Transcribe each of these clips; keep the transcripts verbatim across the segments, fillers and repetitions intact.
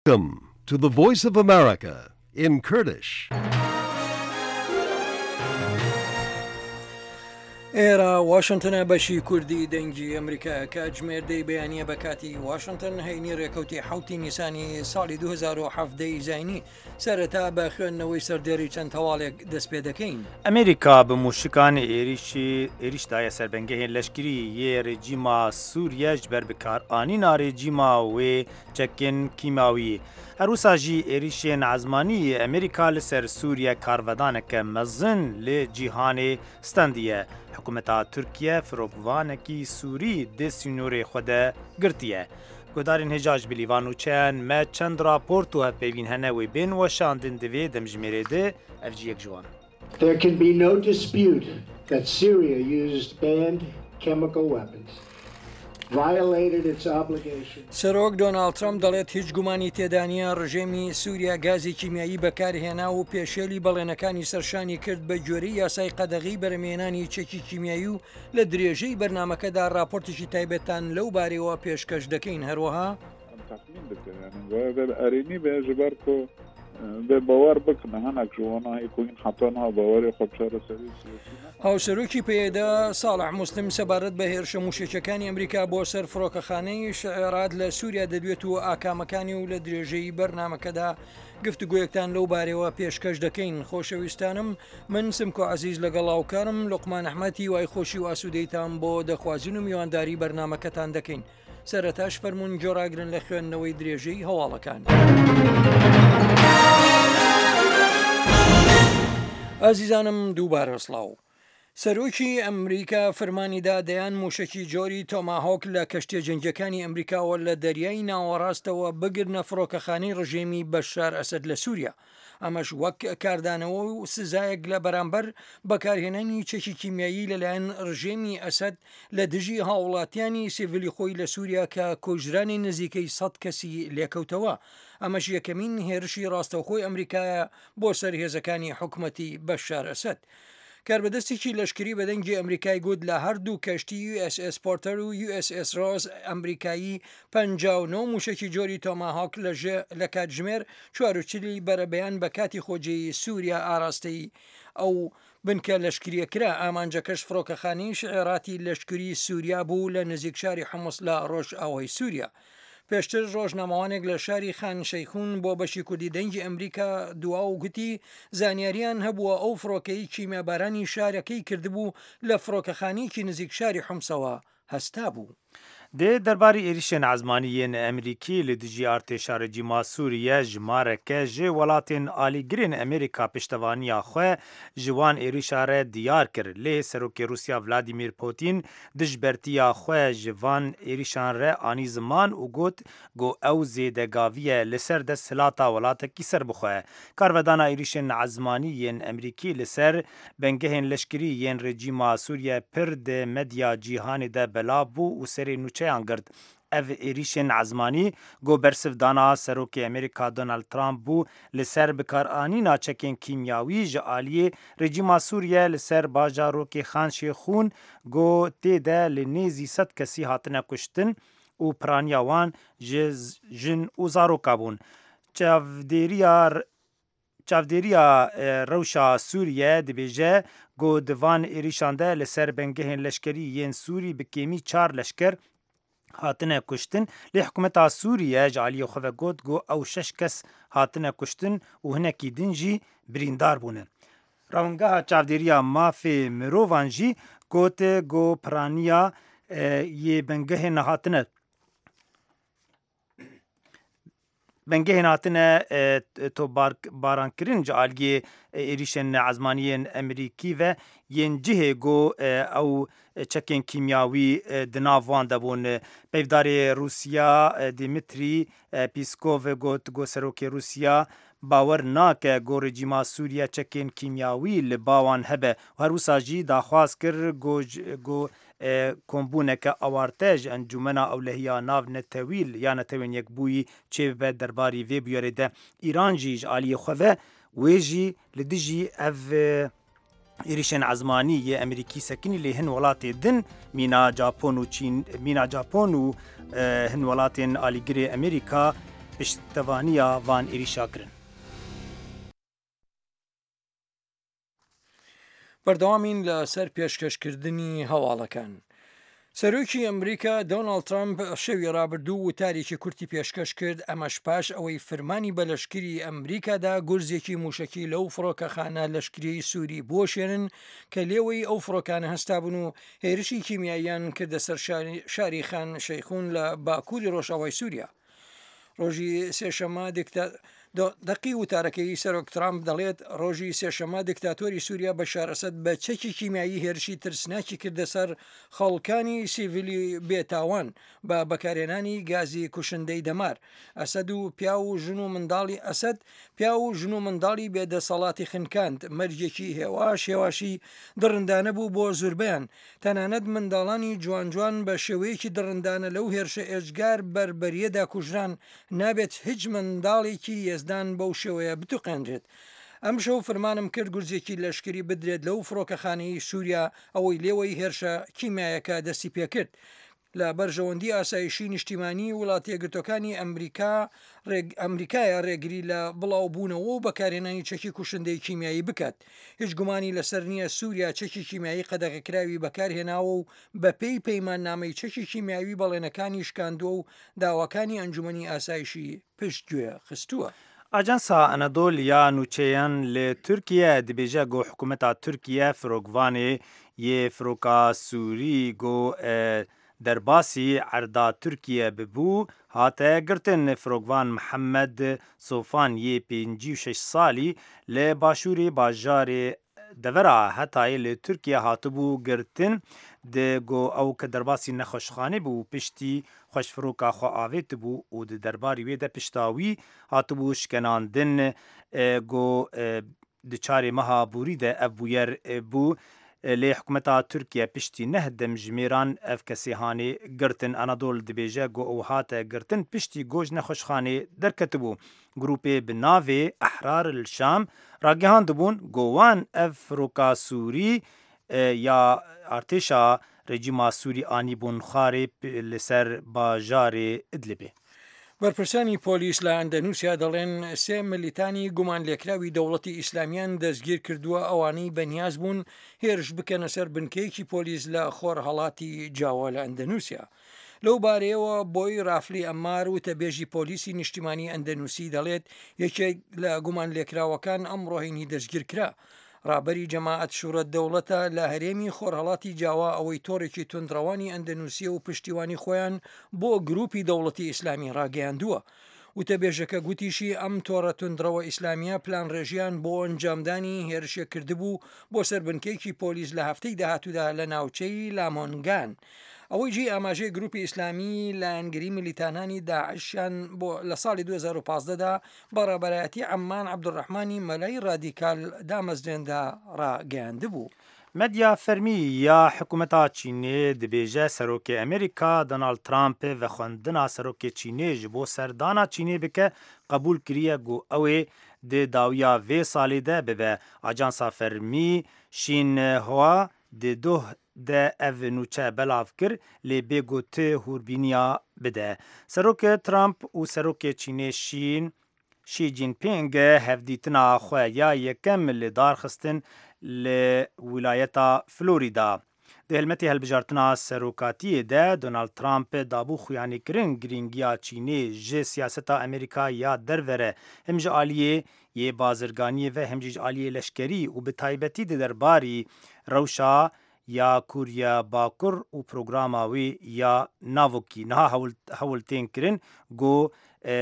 Welcome to the Voice of America in Kurdish. ئێرە واشنگتنە بەشی کوردی دەنگی ئەمریکا کە ژمێردەی بەیانیە بە کاتی واشنگتن هەینی ڕێکەوتی حوتی نیسانی ساڵی دوو هەزار و هەفت زاینی سەرەتا بە خوێندنەوەی سەردێری چەند هەواڵێک دەست پێ دەکەین. ئەمریکا بە موشکانی ئێریشی ئێریشدایە سەربەنگەهێن لەشکری یێ ڕێجیما سووریەش بەربکارئانینا ڕێجیما وێ چەکن کیماوی هەروساژی ئێریشێن عزمانی ئەمریکا لەسەر سووریە کارڤەدانەکە مەزن لێ جیهانێ ستەندیە. حکوومەتا تورکیە فرۆکڤانێکی سووری دێ سینۆرێ خودە گرتیە. گۆدارین هێجاج بلیڤان و چەند مە چەند راپۆرت و هەپێوین هەنەوەی بێن وەشاندن دەوێ دەمژمێرێدە ئەف جی یەک جوان. There can be no dispute that Syria used banned chemical weapons. سەرۆک دۆناڵد ترامپ دەڵێت هیچ گومانی تێدانیە ڕژێمی سووریا گازی کیمیایی بەکارهێنا و پێشێلی بەڵێنەکانی سەرشانی کرد بە گوێرەی یاسای قەدەغی بەرەمێنانی چەکی کیمیایی و لە درێژەی بەرنمەکەدا راپۆرتێکی تایبەتان لەو بارەوە پێشکەش دەکەین. هەروەها باوەڕ بکەنە هەنێک جوانە هیکوین حتەنها باوەڕی خۆبچارە سەری هاوسەرۆکی پێدا ساڵح موسلم سەبارەت بە هێرشە موشێچەکانی ئەمریکا بۆ سەر فڕۆکەخانەی شعێرات لە سووریا دەدوێت و ئاکامەکانی و لە درێژەی بەرنمەکەدا گفتوگویەکتان لەو بارەوە پێشکەش دەکەین. خۆشەویستانم من سمکۆ عەزیز لەگەڵ هاوکارم لوقمان ئەحمەدی وای خۆشی و ئاسوودەیتان بۆ دەخوازین و میوانداری بەرنمەکەتان دەکەین. سەرەتاش فەرمونون جۆراگرن لە خوێندنەوەی درێژەی هەواڵەکان. ئازیزانم دووبارە سڵاو. سەرۆکی ئەمریکا فەرمانیدا دەیان موشکی جۆری تۆماهۆک لە کەشتێ جەنگەکانی ئەمریکاوە لە دەریای ناوەڕاستەوە بگرنە فڕۆکەخانەی ڕژێمی بەشار ئەسەد لە سووریا. ئەمەش وەک کاردانەوە و سزایەک لە بەرامبەر بەکارهێنانی چەکی کیمیایی لەلایەن ڕژێمی ئەسەد لە دژی هاوڵاتیانی سیڤیلی خۆی لە سووریا کە کۆژرانی نزیکەی سەد کەسی لێکەوتەوە. ئەمەش یەکەمین هێرشی ڕاستەوخۆی ئەمریکایە بۆ سەر هێزەکانی حکوومەتی بەشار ئەسەد. کاربەدەستێکی لەشکری بەدەنگی ئەمریکای گوت لە هەردوو کەشتی یو ئەس ئەس پۆرتەر و یو ئەس ئەس ڕۆز ئەمریکایی پەنجاو و نۆ موشکی جۆری تۆماهۆک لە کاتژمێر چوار و چلی بەرەبەیان بە کاتی خۆجێی سووریا ئاراستەی ئەو بنکە لەشکریەکرا. ئامانجەکەش فڕۆکەخانەی شعێراتی لەشکری سووریا بوو لە نزیک شاری حمص لە ڕۆژ ئاوای سووریا. پێشتر ڕۆژنامەوانێک لە شاری خان شەیخون بۆ بەشی کوردی دەنگی ئەمریکا دوا و گوتی زانیاریان هەبووە ئەو فڕۆکەی کیمیابارانی شارەکەی کردبوو لە فڕۆکەخانەیەکی نزیک شاری حومسەوە هەستا بوو. دێ دەرباری ئێریشێن عزمانیên ئەمریکی li dijî artêşa rejîma Sûriye ji mareke ji welatên alîgirên Amerîka piştevaniya xwe ji wan êrişa re diyar kir. Lê Serokê Rusya Vladimir Putin dijbertiya xwe ji van êrişan re anî ziman û got got ew zêdegaviye li ser desthilata welatekî ser bixwe. Karvedana êrişên ezmaniyên Amerîkî li ser bengehên leşkerî yên rejîma Sûriye pir de medya cîhanê de belav bû û serê nûçe گرد. ev êrişên ezmanî got bersivdana Serokê Amerîka Donald Trump bû li ser bikaranîna çekên kîmyawî ji aliyê rejîma Sûriye li ser bajarokê Xan Şêxûn got tê de li nêzî sed kesî hatine kuştin û piraniya wan ji jin û zaroka bûn. Çavdêriya Çavdêriya rewşa Sûriye dibêje got di van êrişan de li ser bengehên leşkerî yên Sûrî bi kêmî çar leşker hatine kuştin. Lê hikûmeta Sûriye ji aliyê xwe ve got got ew şeş kes hatine kuştin û hinekî din jî birîndar bûne. Rawingeha çavdêriya mafê mirovan jî gote got piraniya yê bengehên hatine bengehên hatine tobarankirin ji aliyê êrişên ezmaniyên Amerîkî ve yên cihê got ew çekên kîmyawî di nav wan de bûn. Peyvdarê Rûsya Dimitrî Pîskov got got Serokê Rûsya bawer nake got rejîma Sûriye çekên kîmyawî li bawan hebe. Her wisa jî daxwaz kir got kombûneke awarte ji encûmena ewlehiya nav netewîl ya netewên yekbûyî çêbibe derbarî vê bûyerê de. İran jî ji aliyê xwe ve wê jî li dijî ev êrişên ezmanî yê Amerîkî sekinî lê hin welatê din mîna Japon û Çîn mîna Japon û hin welatên alîgirê Amerîka پشتوانیا وان ئێریشا کرن. بەردەوامین لە سەر پێشکەشکردنی هەواڵەکان. سەرۆکی ئەمریکا دۆناڵد ترامپ شەوی ڕابردوو وتارێکی کورتی پێشکەش کرد، ئەمەش پاش ئەوەی فرمانی بە لەشکری ئەمریکادا گورزێکی موشکی لەو فڕۆکەخانە لەشکری سووری بۆشێنن کە لێوەی ئەو فڕۆکانە هەستا بوون و هێرشی کیمیاییان کردە سەر شاری خان شەیخون لە باکووری ڕۆژاوای سووریا. ڕۆژی سێشەمە دەقی وتارەکەی سەرۆک ترامپ دەڵێت ڕۆژی سێشەمە دیکتاتۆری سووریا بەشار ئەسەد بە چەکی کیمیایی هێرشی ترسناکی کردە سەر خەڵکانی سیڤیلی بێتاوان بە بەکارهێنانی گازی کوشندەی دەمار. ئەسەد و پیا و ژن و منداڵی ئەسەد پیا و ژن و منداڵی بێدەسەڵاتی خنکاند، مەرجێکی هێواش هێواشی دڕندانە بوو بۆ زوربیان، تەنانەت منداڵانی جوان جوان بە شێوەیەکی دڕندانە لەو هێرشە ئێجگار بربەریەدا کوژران، نابێت هیچ منداڵێکی یێزدان بەو شێوەیە بتوقێنرێت. ئەم شەو فرمانم کرد گورزێکی لەشکری بدرێت لەو فڕۆکەخانەی سووریا ئەوەی لێوەی هێرشە کیمایەکە دەستی پێکرد. لە بەرژەوەندی ئاسایشی نیشتیمانی وڵاتە یەکگرتوەکانی ئەمریکا ئەمریکایە ڕێگری لە بڵاوبوونەوە و بەکارهێنانی چەکی کوشندەی کیمیایی بکات. هیچ گومانی لەسەر نییە سووریا چەکی کیمیایی قەدەغەکراوی بەکارهێناوە و بە پێی پەیمان نامەی چەکی کیمیاوی بەڵێنەکانی شکاندووە و داواکانی ئەنجومەنی ئاسایشی پشتگوێ خستووە. ئاجانسا ئەنەدۆلیا نوچەیان لە تورکیە دەبێژە گۆ حکوومەتا تورکیە فرۆگوانێ یê فرۆکا سووری گۆ دەرباسی عەردا تورکیە ببوو هاتە گرتن. فرۆگوان محەممەد سۆفان یê pêncî û şeş salî li başûrê bajarê devera Hetayê li Tirkiye hatibû girtin di got ew ke derbasî nexweşxanê bû piştî xweşfiroka xwe avêt bû û di derbarî wê de pişta wî hatibû şkenandin got di çarê meha Bûrî de ev bûyer bû. lê hikûmeta Tirkiye piştî neh dem ji mêran ev kesê hanê girtin. Anadol dibêje got ew hate girtin piştî got ji nexweşxanê derketibû. Grûpê bi navê Ehrar il Şam ragihandibûn got wan ev firoka Sûrî ya artêşa rejîma Sûrî anîbûn xarê li ser bajarê Idlibê. بەرپرسانی پۆلیس لە ئەندەنوسیا دەڵێن سێ ملیتانی گومان لێکراوی دەوڵەتی ئیسلامیان دەستگیر کردووە ئەوانەی بەنیاز بوون هێرش بکەنە سەر بنکەیەکی پۆلیس لە خۆر هەڵاتی جاوە لە ئەندەنوسیا. لەو بارەیەوە بۆی رافلی ئەمار وتەبێژی پۆلیسی نیشتیمانی ئەندەنوسی دەڵێت یەکێک لە گومان لێکراوەکان ئەم ڕۆهینی دەستگیر کرا. ڕابەری جەماعەت شوورەت دەوڵەتە لە هەرێمی خۆرهەڵاتی جاوا ئەوەی تۆڕێکی تونندڕەوانی ئەندەنووسیە و پشتیوانی خۆیان بۆ گروپی دەوڵەتی ئیسلامی ڕاگەیاندووە. وتەبێژەکە گوتیشی ئەم تۆڕە تونندڕەوە ئیسلامیە پلان ڕێژیان بۆ ئەنجامدانی هێرشێک کردبوو بۆ سەربنکەیەکی پۆلیس لە هەفتەی داهاتوودا لە ناوچەی لامۆنگان. ئەوەی جی ئاماژەی گروپی ئیسلامی لایەنگری ملیتانانی داعشیان بۆ لە ساڵی دوو هەزار و پانزدەدا بەڕێبەرایەتی عەمان عەبدوڕەحمانی مەلای ڕادیکال دامەزرێندا ڕاگەیاندبوو. مدیا فەرمی یا حکوومەتا چینê dibêje serokê Amerîka Donald Trumpê vexwendina serokê Çînê ji bo serdana Çînê bike qebûl kiriye got ew ê di dawiya vê salê de bibe. Ajansa Fermî Şînhua di doh de ev nûçe belav kir lê bêgot ti hûrbîniya bide. Serokê Trump û serokê Çînê Şîn Xi Jinping hevdîtina xwe ya yekem li darxistin li wilayeta Florida. Di helmetê helbijartina serokatiyê de Donald Trump dabû xuyanîkirin girîngiya Çînê ji siyaseta Amerîka ya dervere hem ji aliyê yê bazirganiyê ve hem jî ji aliyê leşkerî û bi taybetî di derbarî rewşa ya Kurya Bakur û programa wê ya navokî niha hewiltên kirin got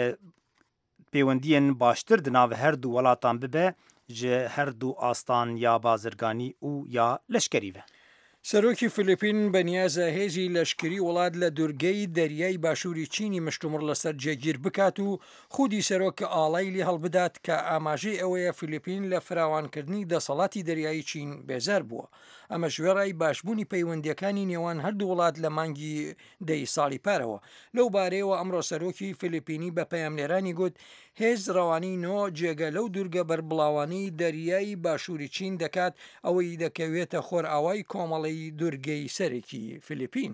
pêwendiyên baştir di nav her du welatan bibe ji her du astan ya bazirganî û ya leşkerî ve. سەرۆکی فلیپین بەنیازە هێزی لەشکری وڵات لە دوورگەی دەریای باشووری چینی مشتومڕ لەسەر جێگیر بکات و خودی سەرۆکە ئاڵای لێ هەڵبدات کە ئاماژەی ئەوەیە فلیپین لە فراوانکردنی دەسەڵاتی دەریایی چین بێزار بووە. ئەمە ژێڕای باشبوونی پەیوەندیەکانی نێوان هەردوو وڵات لە مانگی دەی ساڵی پارەوە. لەو بارەیەوە ئەمڕۆ سەرۆکی فلیپینی بە پەیامنێرانی گوت هێز ڕەوانی نۆ جێگە لەو دوورگە بەربڵاوانی دەریایی باشووری چین دەکات ئەوەی دەکەوێتە خۆر ئاوای کۆمەڵی دوورگەی سەرێکی فلیپین.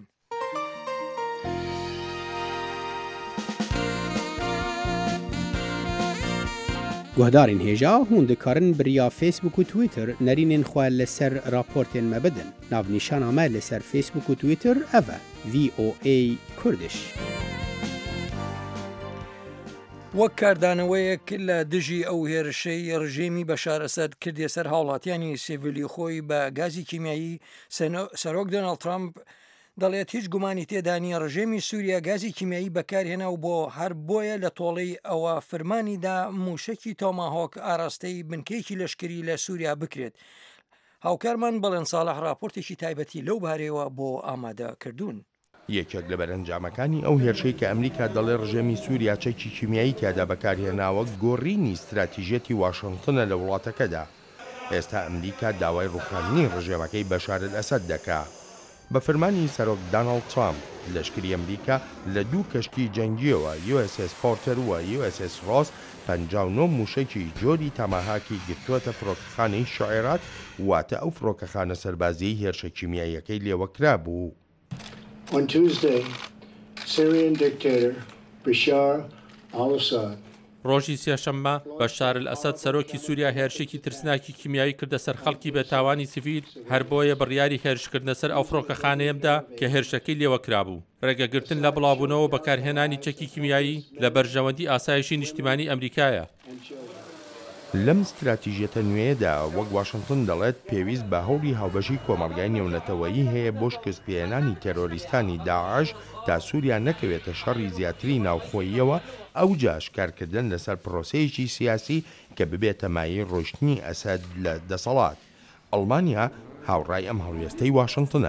گهدارین هێژا هون دikarin biriya Facebook û Twitter nerînên xwe li ser raportên me bidin. Navnîşana me li ser Facebook û Twitter ev e V O A Kurdish. وەک کاردانەوەیەک لە دژی ئەو هێرشەی ڕژێمی بەشار ئەسەد کردێ سەر هاوڵاتیانی سیڤیلی خۆی بە گازی کیمیایی سەرۆک دۆناڵد ترامپ دەڵێت هیچ گومانی تێدانی ڕژێمی سووریا گازی کیمیایی بەکارهێنا و بۆ هەر بۆیە لە تۆڵەی ئەوە فەرمانیدا موشکی تۆماهۆک ئاراستەی بنکەیەکی لەشکری لە سووریا بکرێت. هاوکارمان بەڵێن ساڵح راپۆرتێکی تایبەتی لەو بارەوە بۆ ئامادە کردوون. یەکێک لە بەرەنجامەکانی ئەو هێرشەی کە ئەمریکا دەڵێ ڕژێمی سووریا چەکی کیمیایی تیادا بەکارهێناوە گۆڕینی استراتیژێتی واشنگتنە لە وڵاتەکەدا. ئێستا ئەمریکا داوای ڕوخاندنی ڕژێمەکەی بەشار ئەسەد دەکات. بە فەرمانی سەرۆک داناڵد ترامپ لەشکری ئەمریکا لە دوو کەشتی جەنگیەوە یو ئەس ئەس پۆرتەر و یو ئەس ئەس ڕۆس پەنجاو و نۆ موشکی جۆری تاماهاکی گرتووەتە فڕۆکەخانەی شعێرات واتە ئەو فڕۆکەخانە سەربازیی هێرشە کیمیاییەکەی لێوەکرا بوو. On Tuesday, Syrian dictator Bashar al-Assad ڕۆژی سێشەممە بەشار ئەسەد سەرۆکی سووریا هێرشێکی ترسناکی کیمیایی کردە سەر خەڵکی بێتاوانی سیڤیل هەر بۆیە بڕیاری هێرشکردنە سەر ئەو فڕۆکەخانەیەمدا کە هێرشەکەی لێوەکرا بوو. ڕێگەگرتن لە بڵاوبوونەوە بەکارهێنانی چەکی کیمیایی لە بەرژەوەندی ئاسایشی نیشتیمانی ئەمریکایە. لەم استراتیژیەتە نوێیەدا وەک واشنگتن دەڵێت پێویست بە هەوڵی هاوبەشی کۆمەڵگای نێونەتەوەیی هەیە بۆ شکستپێنانی تێرۆریستانی داعش تا سووریا نەکەوێتە شەڕی زیاتری ناوخۆییەوە ئەو جاشکارکردن لەسەر پرۆسەیەکی سیاسی کە ببێتە مایەی ڕۆشتنی ئەسەد لە دەسەڵات. ئەڵمانیا هاوڕای ئەم هەڵوێستەی واشنگتنە.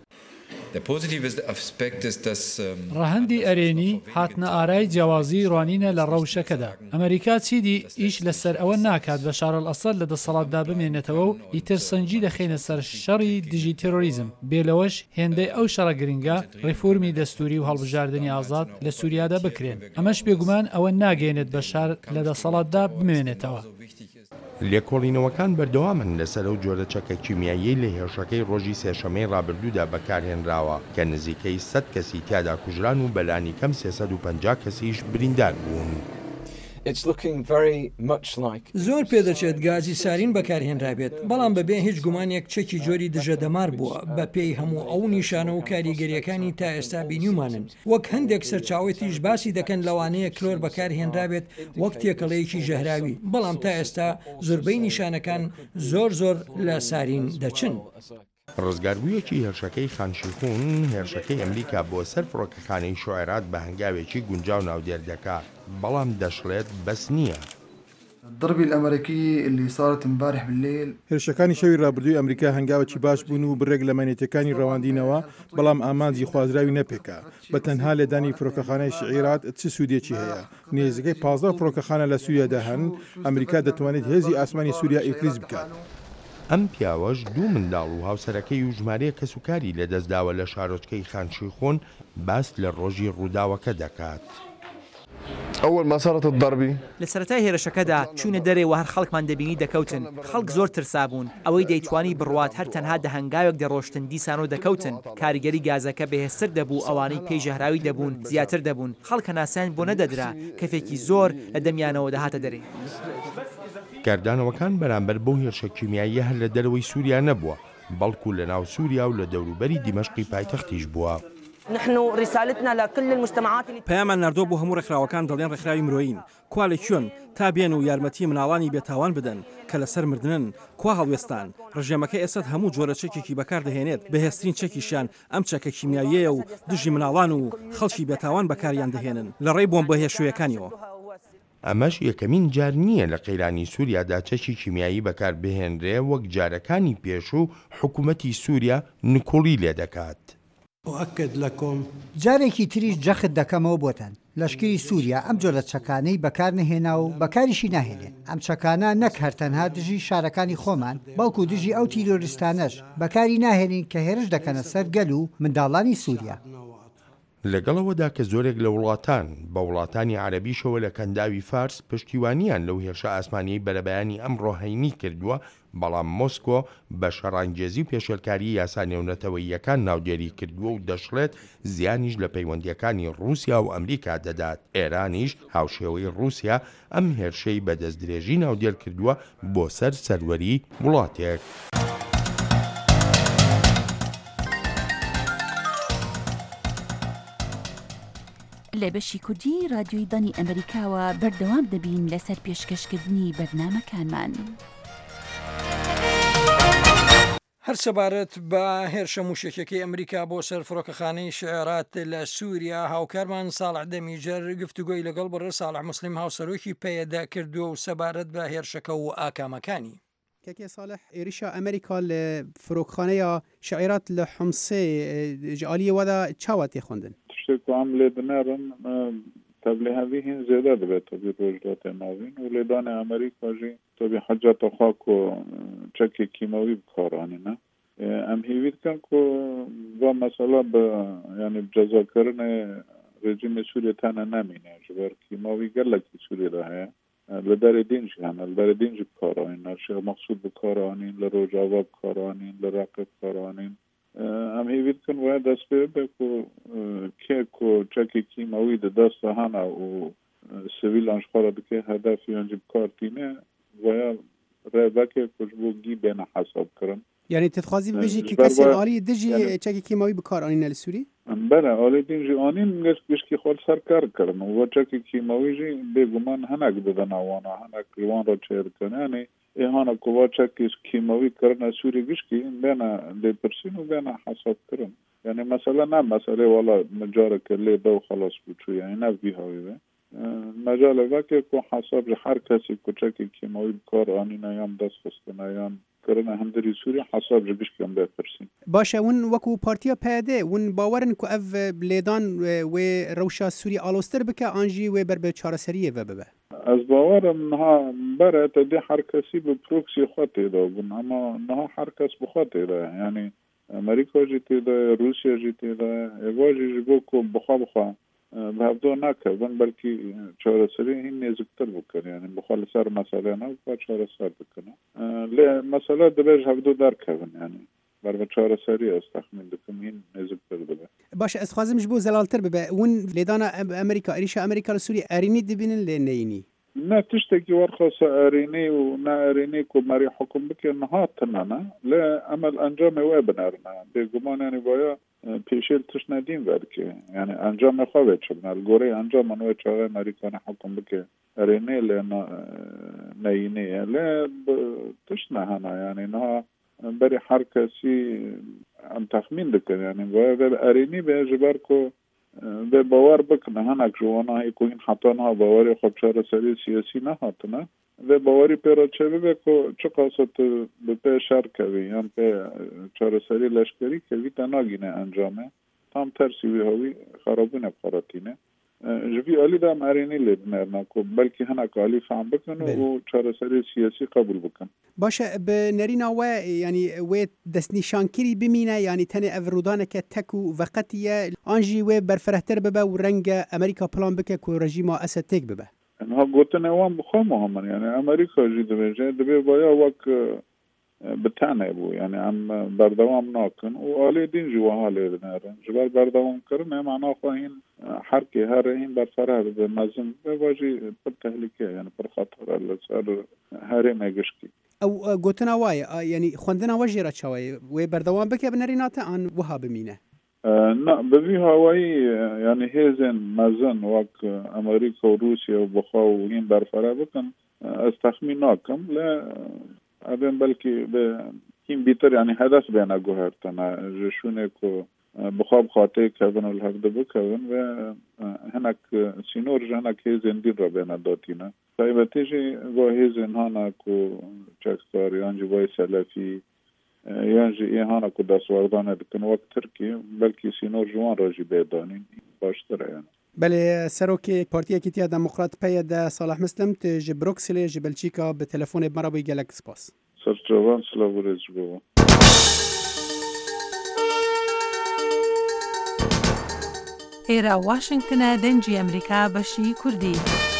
ڕەهەندی ئەرێنی هاتنە ئارای جیاوازی ڕوانینە لە ڕەوشەکەدا. ئەمریکا چیدی ئیش لەسەر ئەوە ناکات بەشار ئەسەد لە دەسەڵاتدا بمێنێتەوە و ئیتر سەنجی دەخینە سەر شەڕی دژی تێرۆریزم. بێلەوەش هێندەی ئەو شەڕە گرنگە ڕیفۆرمی دەستوری و هەڵبژاردننی ئازاد لە سووریادا بکرێن. ئەمەش بێگومان ئەوە ناگەێنێت بەشار لە دەسەڵاتدا بمێنێتەوە. لێکۆڵینەوەکان بەردەوامن لەسەر ئەو جۆرە چەکە کیمیایی لە هێرشەکەی ڕۆژی سێشەمەی ڕابردوودا بەکارهێنراوە کە نزیکەی سەد کەسی تیادا کوژران و بەلانی کەم سێسەد و پەنجا کەسیش بریندار بوون. زۆر پێدەچێت گازی سارین بەکارهێنرابێت بەڵام بەبێ هیچ گومانێک چەکی جۆری دژە دەمار بووە بە پێی هەموو ئەو نیشانە و کاریگەریەکانی تا ئێستا بینیومانن. وەک هەندێک سەرچاوێتیش باسی دەکەن لەوانەیە کلۆر بەکارهێنرابێت وەک تێکەڵەیەکی ژەهراوی بەڵام تا ئێستا زۆربەی نیشانەکان زۆر زۆر لە سارین دەچن. ڕزگاربوویەکی هێرشەکەی خانشیخون هێرشەکەی ئەمریکا بۆ سەر فڕۆکەخانەی شوعێرات بە هەنگاوێکی گونجاو ناودێر دەکات بەڵام دەشڵێت بەس نییە. الضربة الأمريكية اللي صارت امبارح بالليل هێرشەکانی شەوی ڕابردووی ئەمریکا هەنگاوێکی باش بوون و بڕێک لە مەنێتەکانی ڕەواندینەوە بەڵام ئامانجی خوازراوی نەپێکا بە تەنها لێدانی فڕۆکەخانەی شعیرات چ سوودێکی هەیە. نێزگەی پازدە فڕۆکەخانە لە سووریادا هەن ئەمریکا دەتوانێت هێزی ئاسمانی سووریا ئیفریز بکات. ئەم پیاوەش دوو منداڵ و هاوسەرەکەی و ژمارەیە کەسوکاری لەدەستداوە لە شارۆچکەی خانشیخۆن باس لە ڕۆژی ڕووداوەکە دەکات. ئەوەل مەسەرەت الضربی لە سەرەتای هێرشەکەدا چوونە دەرێ و هەر خەڵکمان دەبینی دەکەوتن. خەڵک زۆر ترسابوون ئەوەی دەیتوانی بڕوات هەر تەنها دەهەنگاوێک دەڕۆشتن دیسانۆ دەکەوتن. کاریگەری گازەکە بەهێزتر دەبوو ئەوانەی پێی ژەهراوی دەبوون زیاتر دەبوون. خەڵکە ناسیان بۆ نەدەدرا کەفێکی زۆر لە دەمیانەوە دەهاتە دەرێ. کاردانەوەکان بەرامبەر بەو هێرشە کیمیاییە هەر لە دەرەوەی سووریا نەبووە بەڵکو لە ناو سووریا و لە دەوروبەری دیمەشقی پایتەختیش بووە. نحن رسالتنا لكل المجتمعات پەیامان نردۆ بۆ هەموو ڕێکخراوەکان دەڵێن ڕێکخراوی مرۆیین کوا لەکوێن تا بێن و یارمەتی مناڵانی بێتاوان بدەن کە لەسەر مردنن کوا هەڵوێستان. ڕژێمەکە ئێستا هەموو جۆرە چەکێکی بەکار دەهێنێت بەهێزترین چەکیشیان ئەم چەکە کیمیاییە و دژی مناڵان و خەڵکی بێتاوان بەکاریان دەهێنن لە ڕێی بۆمبەهێشویەکانیەوە. ئەمەش یەکەمین جار نییە لە قەیرانی سووریادا چەکی کیمیایی بەکار بهێنرێ وەک جارەکانی پێش و حکوومەتی سووریا نکوڵی لێ دەکات. جارێکی تریش جەخت دەکەمەوە بۆتان لەشکری سووریا ئەم جۆرە چەکانەی بەکار نهێنا و بەکاریشی ناهێنێت. ئەم چەکانە نەک هەرتەنها دژی شارەکانی خۆمان بەڵکو دژی ئەو تیرۆریستانەش بەکاری ناهێنین کە هێرش دەکەنە سەر گەل و منداڵانی سووریا. لەگەڵەوەدا کە زۆرێک لە وڵاتان بە وڵاتانی عەرەبیشەوە لە کەنداوی فارس پشتیوانیان لەو هێرشە ئاسمانیی بەرەبەیانی ئەمڕۆ هەینی کردووە، بەڵام مۆسکۆ بە شەڕانگێزی و پێشێلکاری یاسا نێونەتەوەییەکان ناودێری کردووە و دەشڵێت زیانیش لە پەیوەندیەکانی ڕووسیا و ئەمریکا دەدات. ئێرانیش هاوشێوەی ڕووسیا ئەم هێرشەی بەدەستدرێژی ناودێر کردووە بۆ سەر سەروەری وڵاتێک. لە بەشی کوردی رادیۆی دانی ئەمریکاوە بەردەوام دەبین لەسەر پێشکەشکردنی بەرنامەکانمان. هەر سەبارەت بە هێرشە موشکێکی ئەمریکا بۆ سەر فڕۆکەخانەی شێعرات لە سووریا، هاوکارمان ساڵح دەمیجەر گفتوگۆی لەگەڵ بڕ ساڵح موسلیم هاوسەرۆکی پێیەدا کردووە و سەبارەت بە هێرشەکە و ئاکامەکانی. کەکێ ساڵح عێریشە ئەمریکا لە فڕۆکخانەیە شعیرات لە حمسێ عالیە وەدا چاوەتی خوندن تشتێک ئەم لێ بنەرن تەبلیغاتی هین زێدە دەبێت تەبی ڕۆژداتێ ناوین و لێدانی ئەمریکاژی تەبی حەجەتە خاک و چەکی کیماوی بکارانینە ئەم هیوی دکەن کو بۆ مەسەلا بە ینی بجەزاکردنە ڕێژیمی سووریا تەنە نامینە ji ber kîmavî gelekî Sûriyê heye li derê din jî hene li derê din jî bikaranîn Şêx Mexsûd bikaranîn li Rojava bikaranîn li Reqê bikaranîn em hêvî dikin wê dest pê be ku kê ku çekê kîmawî di desta hene û sivîlan ji xwe re dike hedefiyan jî bikartîne waya rêvekê ku ji bo gîbêne hesab kirin. Yani tedxwazî bibêjî ki kesên aliyê di jî çekê kîmawî bikaranîne li Sûrî? Bele alê din jî anîn giştî xwe ser kar kirin û we çekê kîmawî jî bêguman hinek didin wana hinek li wan re çêr dikin yanî ê hana ku we çekê kîmawî kirine Sûrî giştî bêne lêpirsîn û bêne hesab kirin. Yani mesela ne meselê wala min careke lê be û xelas bû çû yani ne vî havî ve mecale vekê ku hesab ji her kesî ku çekê kîmawî bikar anîne yan dest xistine yan kirine hindirî Sûrî hesab ji giştiyan bêpirsîn. Baş e hûn wekû Partiya P Y D hûn bawerin ku ev lêdan wê rewşa Sûrî alostir bike an jî wê ber bi çareseriyê ve bibe. Ez bawerim niha bere tedê her kesî bi proksî xwe têda bûn ama niha her kes bi xwe têda yani Amerika jî têda Rûsya jî têda êva jî ji bo ku bi xwe bi xwe bi hevdar nakevin belkî çareserî hîn nêziktir bikin yani bi xwe li ser meselê ne bi çareser bikin. Lê mesele dibe ji hevdar derkevin yani ber bi çareserî ez texmîn dikim hîn nêziktir dibe. Baş ez xwazim ji bo zelaltir bibe hûn lêdana Amerîka êrişa Amerîka li Sûrî erînî dibînin lê neyînî. Ne tiştekî werxasa erînî û ne erînî ku merî hukm bike niha tune ne lê emel encamê wê binerine bêguman yanî baya pêşêl tişt nedîn vedike yani encamê xwe vê çibine li gorî encaman wê çaxê Amerîkanê hukm bike erînê lê neyînî ye lê tişt ne hene yani niha berî her kesî em texmîn dikin yani baya vê erînî bê ji ber ku ve bawer bikine hinek ji wana hê ku hîn heta niha bawerê xwe çareserî siyasî nehatine ve bawerî pê re çêbibe ku çi qasa tu bi pê şer kevî yan pê çareserî leşkerî kevî te nagîne encamê tam tersî wî hewî xerabûnê bixweretîne. Ji vî alî de em erênî lê binerine ku belkî hinek alî fehm bikin û çareserî siyasî qebûl bikin. Baş e bi nerîna we yanî wê destnîşankirî bimîne yanî tenê ev rûdaneke tek û veqetî ye an jî wê berfirehtir bibe û renge Amerîka plan bike ku rejîma Esed têk bibe. Niha gotinê wan bi xwe muhimin yani Amerîka jî dibêje divê baya wek bi tenê bû yani em berdewam nakin û alê din jî wiha lê dinerin ji ber berdewamkirinê mena xwe hîn herkê herê hîn berfereh dibe mezin vêva jî pir tehlîke yani pir xeter e li ser herêmê giştî. Ew gotina wa ye yanî xwendina we jê re çawa ye wê berdewam bike bi nerîna te an wiha bimîne. Ne bi vî hawayî yani hêzên mezin wek Amerîka û Rûsya û bi xwe û hîn berfereh bikin ez texmîn nakim lê evên belkî bi hîn bîtir yani hedef bêne guhertine ji şûnê ku bi xwe bi xatê kevin û li hev de bikevin ve hinek sînor ji hinek hêzên dîn re bêne datîne. Taybetî jî va hêzên hana ku çekdar yan jî vay selefî yan jî ê hana ku destwerdane dikin wek Tirkiye belkî sînor ji wan re jî bêdanîn baştir e yani. Belê serokê Partiya Yekîtiya Demokrat P Y D Salah Muslim tu ji Brukselê ji Belçîka bi telefonê me re bûyî gelek spas. Serçavan silav rêz ji bo. ئێرە واشنگتنە دەنجی ئەمریکا بەشی کوردی.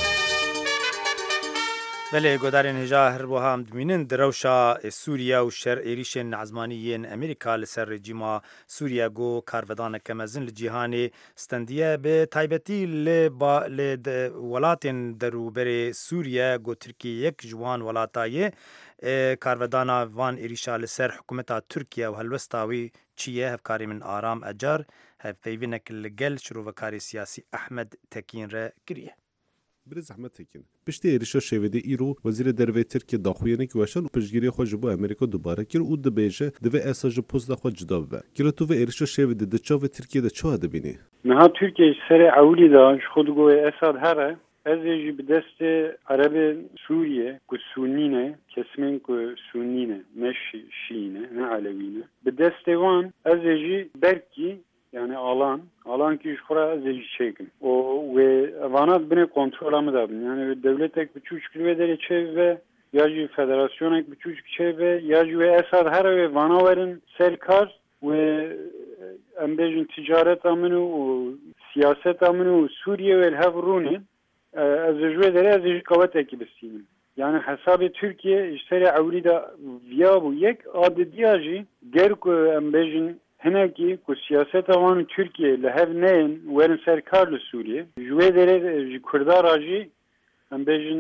بله گودارین هجا هر بو هم دمینن دروشا سوریا و شر ایریشن نعزمانیین امریکا لسر رژیما سوریا گو کارودان کمزن لجیهانی ستندیه به تایبتی لبا لد ولاتن دروبر سوریا گو ترکیه یک جوان ولاتای کارودانا وان ایریشا لسر حکومتا ترکیه و هلوستاوی چیه هفکاری من آرام اجار هفیوینک لگل شروع وکاری سیاسی احمد تکین را گریه. برز احمد تکین پشتی ایریشا شویده ایرو وزیر دروی ترکیه داخویانه که وشان و پشگیری خوش بو امریکا دوباره کر او دبیجه دوی اساج پوز خود جدا ببه که تو و ایریشا شویده دچاو ترکیه دچا دبینی نه ترکیه سر اولی داش خود گوی اساد هره از یجی به دست عرب سوریه که سونینه کسمن که سونینه نه شیینه نه علوینه به دست وان از یجی برکی yani alan, alan ki şura zeci çekin. O ve vanat bine kontrol amedabın. Yani devletek bir çocuk ve çev ve yacı federasyonek bir çocuk çev ve yacı ve esad her ve vanaverin selkar ve embejin ticaret amını o siyaset amını o Suriye ve Havruni az jüve dere az jü kavat ekibistiyim. Yani hesabı Türkiye işleri avrida viyabu yek adı diyajı gerku embejin هناکی که سیاست آوان ترکیه لحظ نین ورن سرکار لسوریه جوی داره کردار آجی هم بیشن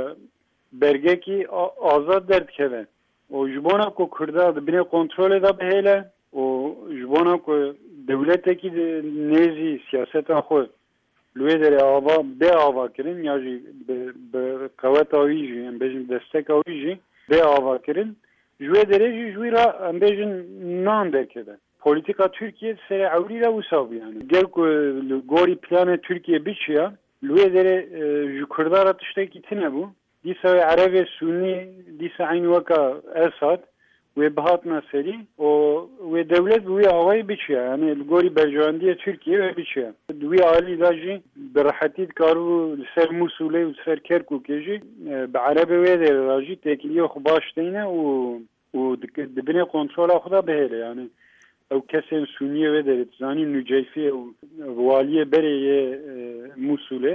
برگه کی آزاد درد کنه و جبانا که کردار بین کنترل دا بهله و جبانا که دولت کی نیزی سیاست آخود لوی داره آوا به آوا کرن یا جی به قوت آویجی هم بیشن دستک آویجی به آوا کرن جوی داره جوی را هم بیشن نان در کنه politika Türkiye sere avriyle usav yani. Gel gori planı Türkiye biçiyor. Lüye dere yukarıda atıştaki tine bu. Disa ve Arabi Sunni disa aynı vaka Esad ve bahatna seri o ve devlet bu havayı biçiyor. Yani gori berjandiye Türkiye ve biçiyor. Duy ali daji berahatit karu ser Musul'e ser Kerkuk'e be Arabi ve dere daji tekliyor baştayına o o dibine kontrol akıda behele yani. او کسی سونیه و دارید زانی نجیفی و والیه بریه موسوله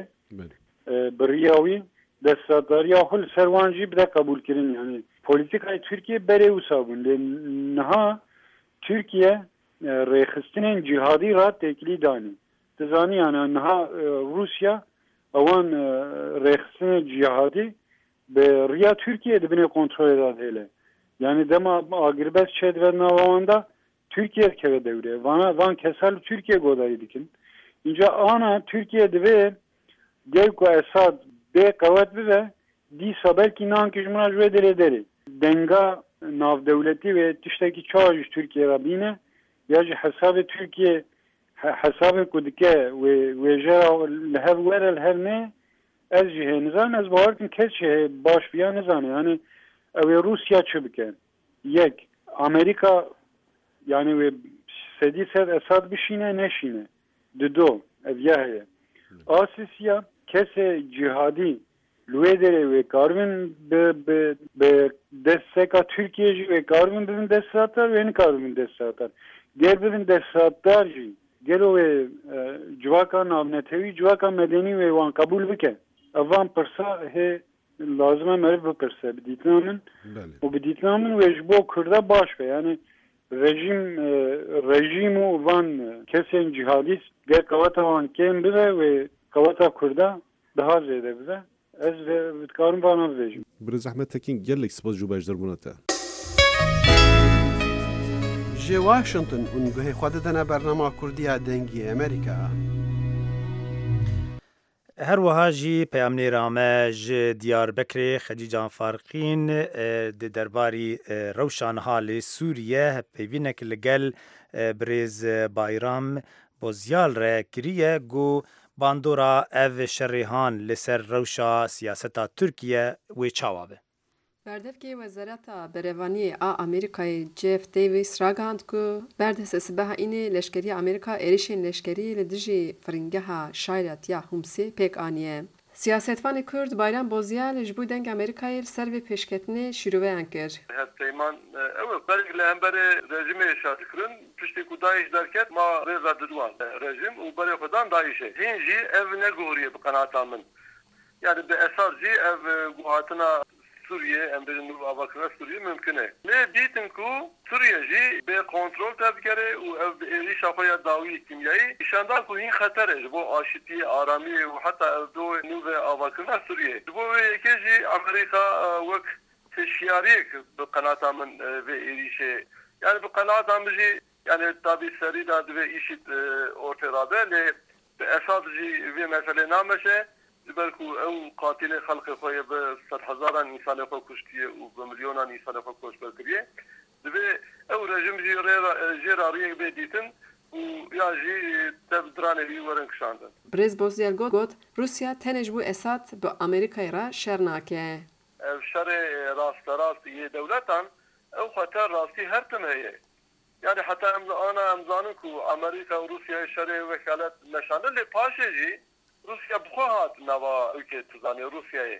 بریاوی دستارداری آخل سروانجی بده قبول کردن یعنی پولیتیکای ترکیه بری و سابون لنها ترکیه ریخستن جهادی را تکلی دانی تزانی یعنی نها روسیا اوان ریخستن جهادی به ریا ترکیه دبینه کنترل داد هله yani dema agrbet çedver navanda Türkiye keve devre. Van van kesal Türkiye godayı dikin. İnce ana Türkiye'de ve devko Esad be kavat ve di sabelki nan kişmana jwe dere dere. Denga nav devleti ve tişteki çağış Türkiye rabine yaji hesabı Türkiye hesabı kudike ve ve jara lehav vera lehav ne ez jihe nizan ez baharkin kes jihe baş biya nizan yani ve Rusya çıbike yek Amerika yani ve sedised Esad bişine neşine do evyahe Asya kese cihadi lüedere ve karvin be be be destek Türkiye ve karvin bin destekler ve ne karvin destekler gerbin destekler gelo ve civaka navnetevi civaka medeni ve van kabul bike avan persa he lazım merve persa biditnamen o biditnamen ve jbo kurda baş ve yani rejim rejimu van kesin cihadist gel kavata van kem bize ve kavata kurda daha ziyade bize ez ve vitkarım bana rejim. Brez Ahmet Tekin gellik spas jubajdar bunata. Ji Washington un guhe xwedidana bernama Kurdiya dengî Amerîka. هر وها جی پیامنیرامه جی دیاربکر خدیجان فارقین د درباری روشان حال سوریه پیوینک لگل بریز بایرام بوزیال ره کریه گو باندورا او شریحان لسر روشا سیاستا ترکیه و چاوابه. بردفکی وزارت برevani a Amerika'yı Jeff Davis ragand ku berdese sibaha ini leşkeri Amerika erişin leşkeri le diji fringeha şayrat ya humsi pek aniye. Siyasetvani Kurd Bayram Bozyal ji bo deng Amerîkayê ser vê pêşketinê şîroveyan kir. Hevpeyman ew berg li hemberê rejimê şadikirin piştî ku Daeş derket ma rêza diduan rejim û berê xwedan Daişê. Hîn jî ev negoriye bi qenata min. Yani bi esas jî ev guhatina Suriye em bêjin nû avakirina Suriye mümkün e. Lê dîtin ku Suriye jî bê kontrol tevkere û ev bi êrîşa xwe ya dawî kimyayî îşanda ku hîn xeter e ji bo aşitiyê, aramiyê û heta ev do nû vê avakirina Suriye. Ji bo wê yekê jî Amerîka wek hişyariyek bi qenata min vê êrîşê. Yani bi qenata min jî yani tabî serî da divê îşît ortê rabe lê bi esas jî vê meselê nameşe Belku ew qatilê xelkê xwe bi sed hezaran însanê xwe kuştiye û bi milyonan însanê xwe koçber kiriye. Divê ew rejim jî jê rariyek bê dîtin û ya jî tev diranê wî werin kişandin. Brez Bozyal got Rusya tenê ji bo Esad bi Amerîkayê re şer nake. Ev şerê rasterast yê dewletan ew xeter rastî her tim heye. Yani heta em ana em zanin ku Amerîka û Rusyayê şerê wekalet neşandin lê paşê jî Rusya bixwe hat nava ülke tuzanê Rusyayê.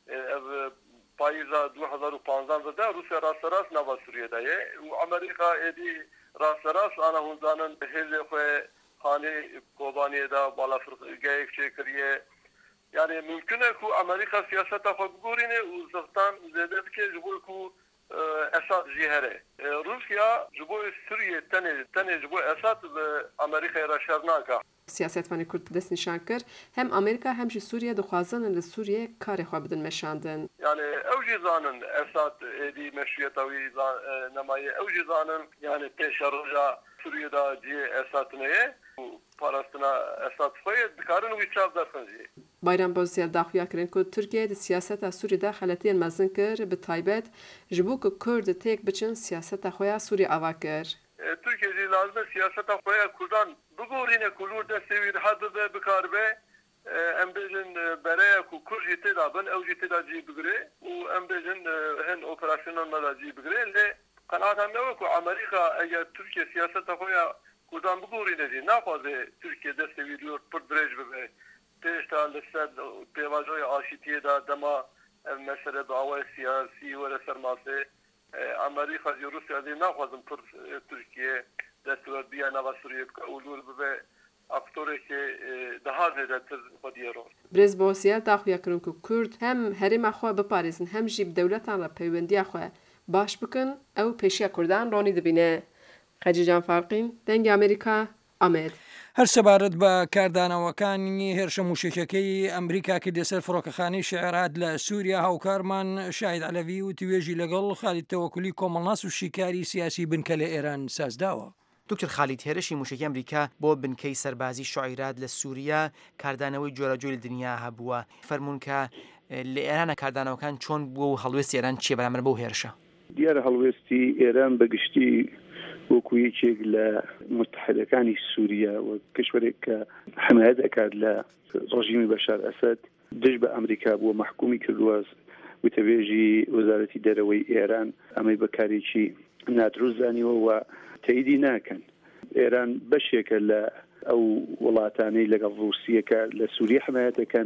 Ev payîza du hezar û panzdeh de Rusya rasterast nava Sûriyê de ye û Amerîka êdî rasterast ana hûn zanin hêzê xwe xanê Kobaniyê de balafirgehek çêkiriye. Yani mümkün e ku Amerîka siyaseta xwe bigorîne û zixtan zêde bike ji bo ku Esad jî here. Rusya ji bo Sûriyê tenê tenê ji bo Esad bi Amerîkayê re şer nake. Siyasetvanê Kurd dest nîşan kir hem Amerîka hem jî Sûriye dixwazin li Sûriyê karê xwe bidin meşandin. Yani ew jî zanin Esad êdî meşruiyeta wî nemaye ew jî zanin yani pêşa roja Sûriyê da ciyê Esad neye û parastina Esad xwe dikarin wî çav derxin jî. Bayram Bozyal daxuya kirin ku Tirkiye di siyaseta Sûrî de xeletiyên mezin kir bi taybet ji bo ku Kurd têk biçin siyaseta xwe ya Sûrî ava kir. Türkiye jî lazim e siyaseta xwe ya Kurdan bigorîne ku lûr destê wî riha bibe bikar be em bêjin bereya ku Kurd jî têda bin ew jî têda cî bigire û em bêjin hin operasyonan me da cî bigire lê qenata me we ku Amerîka eger Türkiye siyaseta xwe ya Kurdan bigorîne jî naxwaze Türkiye destê wî lûr pir dirêj bibe. Pêşta li ser pêvajoya aşîtiyê da dema ev mesele bi awayê siyasî were ser masê Amerîka jî Rusya jî naxwazin pir Tirkiye destwerdiya nava Sûriyê bike û lûr bibe aktorekê daha zêdetir xwediyê rol. Brez Bozyal daxuya kirin ku Kurd hem herêma xwe biparêzin hem jî bi dewletan re peywendiya xwe baş bikin ew pêşiya Kurdan ronî dibîne. Xecî Can Farqîn, Dengê Amerîka, Amed. هەر سەبارەت بە کاردانەوەکانی هێرشە موشکەکەی ئەمریکا کردە سەر فڕۆکەخانەی شێعرات لە سووریا هاوکارمان شاهید عەلەوی و توێژی لەگەڵ خالید تەوەکولی کۆمەڵناس و شیکاری سیاسی بنکە لە ئێران سازداوە. دکتر خالید هێرشی موشکی ئەمریکا بۆ بنکەی سەربازی شعیرات لە سووریا کاردانەوەی جۆرەجۆی لە دنیا هەبووە. فەرمونون کە لە ئێرانە کاردانەوەکان چۆن بووە و هەڵوێستی ئێران چیە بەرامبەر بەو هێرشە؟ دیارە هەڵوێستی ئێران بەگشتی وەکو یەکێک لە متحدەکانی سووریا و کشوەرێک کە حمایەت دەکات لە ڕژیمی بەشار ئەسەد دژ بە ئەمریکا بووە محکومی کردووە وتەبێژی وەزارەتی دەرەوەی ئێران ئەمەی بەکارێکی نادروست زانیوە و تەییدی ناکەن. ئێران بەشێکە لە ئەو وڵاتانەی لەگەڵ ڕووسیەکە لە سووریە حمایەت دەکەن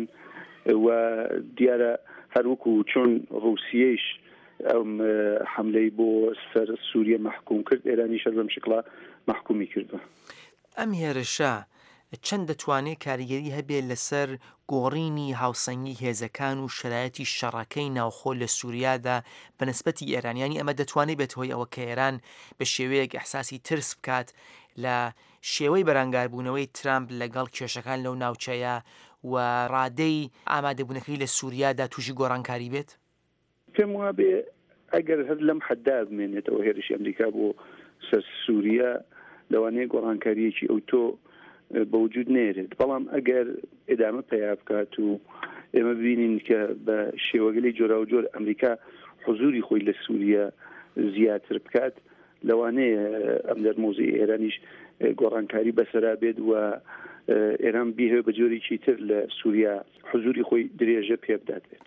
و دیارە هەروەکو چۆن ڕووسیەیش ئەم حملەی بۆ سەر سووریا محکوم کرد ئێرانی شەر بەم شکڵا محکومی کردووە. ئەم هێرشە چەند دەتوانێت کاریگەری هەبێت لەسەر گۆڕینی هاوسەنگی هێزەکان و شرایەتی شەڕەکەی ناوخۆ لە سووریادا بەنسبەتی ئێرانیانی ئەمە دەتوانێت بێت هۆی ئەوە کە ئێران بە شێوەیەک ئەحساسی ترس بکات لە شێوەی بەرەنگاربوونەوەی ترامپ لەگەڵ کێشەکان لەو ناوچەیە و ڕادەی ئامادەبوونەکەی لە سووریادا تووشی گۆڕانکاری بێت؟ پێم وابێ ئەگەر هەر لەم حەددا بمێنێتەوە هێرشی ئەمریکا بۆ سەر سووریا لەوانەیە گۆڕانکاریەکی ئەو تۆ بەوجود نێرێت بەڵام ئەگەر ئێدامە پیا بکات و ئێمە ببینین کە بە شێوەگەلی جۆرا و جۆر ئەمریکا حضوری خۆی لە سووریا زیاتر بکات لەوانەیە ئەم دەرمۆزی ئێرانیش گۆڕانکاری بەسەرا بێت و ئێران بیهێ بە جۆرێکی تر لە سووریا حضوری خۆی درێژە پێ بدات بێت.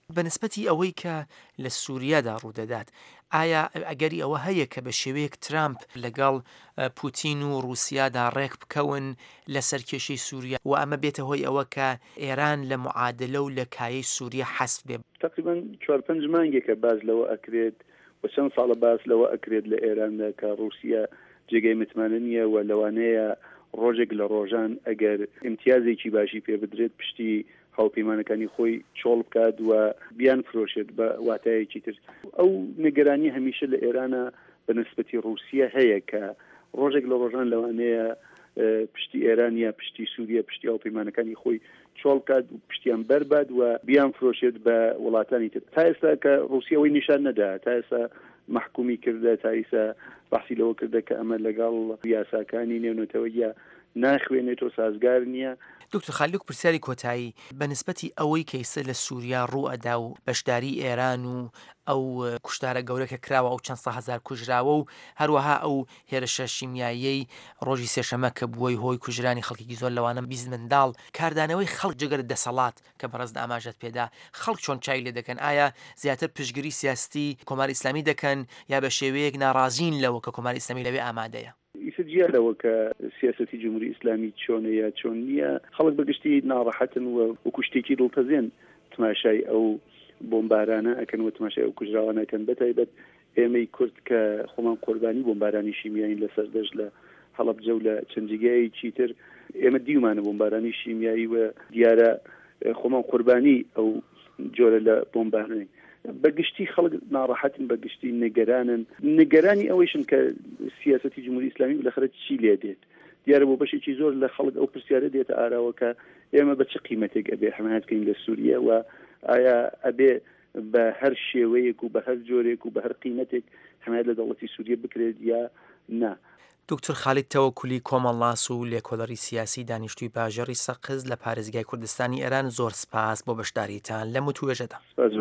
بەنسبەتی ئەوەی کە لە سووریادا ڕوودەدات ئایا ئەگەری ئەوە هەیە کە بە شێوەیەک ترامپ لەگەڵ پوتین و رووسیادا ڕێک بکەون لەسەر کێشەی سووریا و ئەمە بێتە هۆی ئەوە کە ئێران لە معادلە و لە کایەی سووریا حەسب بێ؟ تقریبا چوار پێنج مانگێکە باز لەوە ئەکرێت و چەند ساڵە باز لەوە ئەکرێت لە ئێراندا کە رووسیا جێگەی متمانە نییە و لەوانەیە ڕۆژێک لە ڕۆژان ئەگەر امتیازێکی باشی پێ بدرێت پشتی هاوپەیمانەکانی خۆی چۆڵ بکات و بیان فرۆشێت بە واتایەکی تر. ئەو نیگەرانی هەمیشە لە ئێرانە بە نسبەتی رووسیا هەیە کە ڕۆژێک لە ڕۆژان لەوانەیە پشتی ئێران یا پشتی سووریا پشتی هاوپەیمانەکانی خۆی چۆڵ بکات و پشتیان بەربات و بیان فرۆشێت بە وڵاتانی تر. تا ئێستا کە رووسیا ئەوەی نیشان نەدا، تا ئێستا محکومی کردە، تا ئێستا باسی لەوە کردە کە ئەمە لەگەڵ یاساکانی نێونەتەوەیە ناخوێنێتەوە، سازگار نییە. دکتۆر خالیق پرسیاری کۆتایی بەنسبەتی ئەوەی کە ئێستا لە سووریا ڕوئەدا و بەشداری ئێران و ئەو کوشتارە گەورەکە کراوە ئەو چەند سە هەزار کوژراوە و هەروەها ئەو هێرشە شیمیاییەی ڕۆژی سێشەمە کە بووی هۆی کوژرانی خەڵکی زۆر لەوانە بیست منداڵ، کاردانەوەی خەڵک جگەرە دەسەڵات کە بەڕێز ئاماژەت پێدا خەڵک چۆن چای لێ دەکەن؟ ئایا زیاتر پشتگیری سیاستی کۆماری ئیسلامی دەکەن یا بە شێوەیەک ناڕازین لەوە کە کۆماری ئیسلامی لەوێ ئامادەیە؟ ئیسجیا لەوە کە سیاسەتی جمهوری ئیسلامی چۆنە یا چۆن نییە، خەڵک بەگشتی ناڕەحەتن و وەکو شتێکی دڵپەزێن تماشای ئەو بۆمبارانە ئەکەن و تماشای ئەو کوژراوانەکەن. بەتایبەت ئێمەی کورد کە خۆمان قوربانی بۆمبارانی شیمیایی لەسەر دەشت لە هەڵەبجە و لە چەندجگایی چیتر ئێمە دیومانە بۆمبارانی شیمیایی و دیارە خۆمان قوربانی ئەو جۆرە لە بۆمبارانی. بەگشتی خەڵک ناڕەحەتن، بەگشتی نیگەرانن، نیگەرانی ئەوەیشن کە سیاسەتی جمهوری ئیسلامی بالاخره چی لێ دێت. دیارە بۆ بەشێکی زۆر لە خەڵک ئەو پرسیارە دێتە ئاراوە کە ئێمە بە چ قیمەتێک ئەبێ حمایەت بکەین لە سووریا و ئایا ئەبێ بە هەر شێوەیەک و بە هەر جۆرێک و بە هەر قیمەتێک حمایەت لە دەوڵەتی سووریا بکرێت یا نا. دکتۆر خالید تەوەکولی کۆمەڵاس و لێکۆڵەری سیاسی دانیشتووی باژەڕی سەقز لە پارێزگای کوردستانی ئێران، زۆر سپاس بۆ بەشداریتان لە متوێژەدا.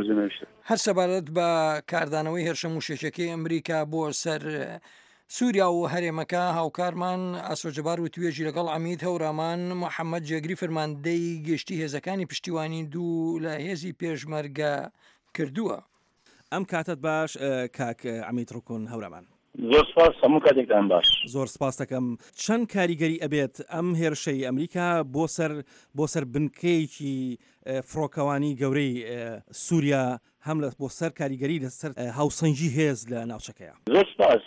هەر سەبارەت بە کاردانەوەی هێرشە موشەکەی ئەمریکا بۆ سەر سووریا و هەرێمەکە هاوکارمان ئاسۆجەبار و توێژی لەگەڵ عەمید هەورامان محەممەد جێگری فەرماندەی گەشتی هێزەکانی پشتیوانی دوو لە هێزی پێشمەرگە کردووە. ئەم کاتت باش کاک عەمید ڕوکن هەورامان. زۆر سپاس، هەموو کاتێکتان باش. زۆر سپاس دەکەم. چەند کاریگەری ئەبێت ئەم هێرشەی ئەمریکا بۆ سەر بۆ سەر بنکەیەکی فڕۆکەوانی گەورەی سووریا هەم لە بۆ سەر کاریگەری لەسەر هاوسەنگی هێز لە ناوچەکەیە؟ زۆر سپاس.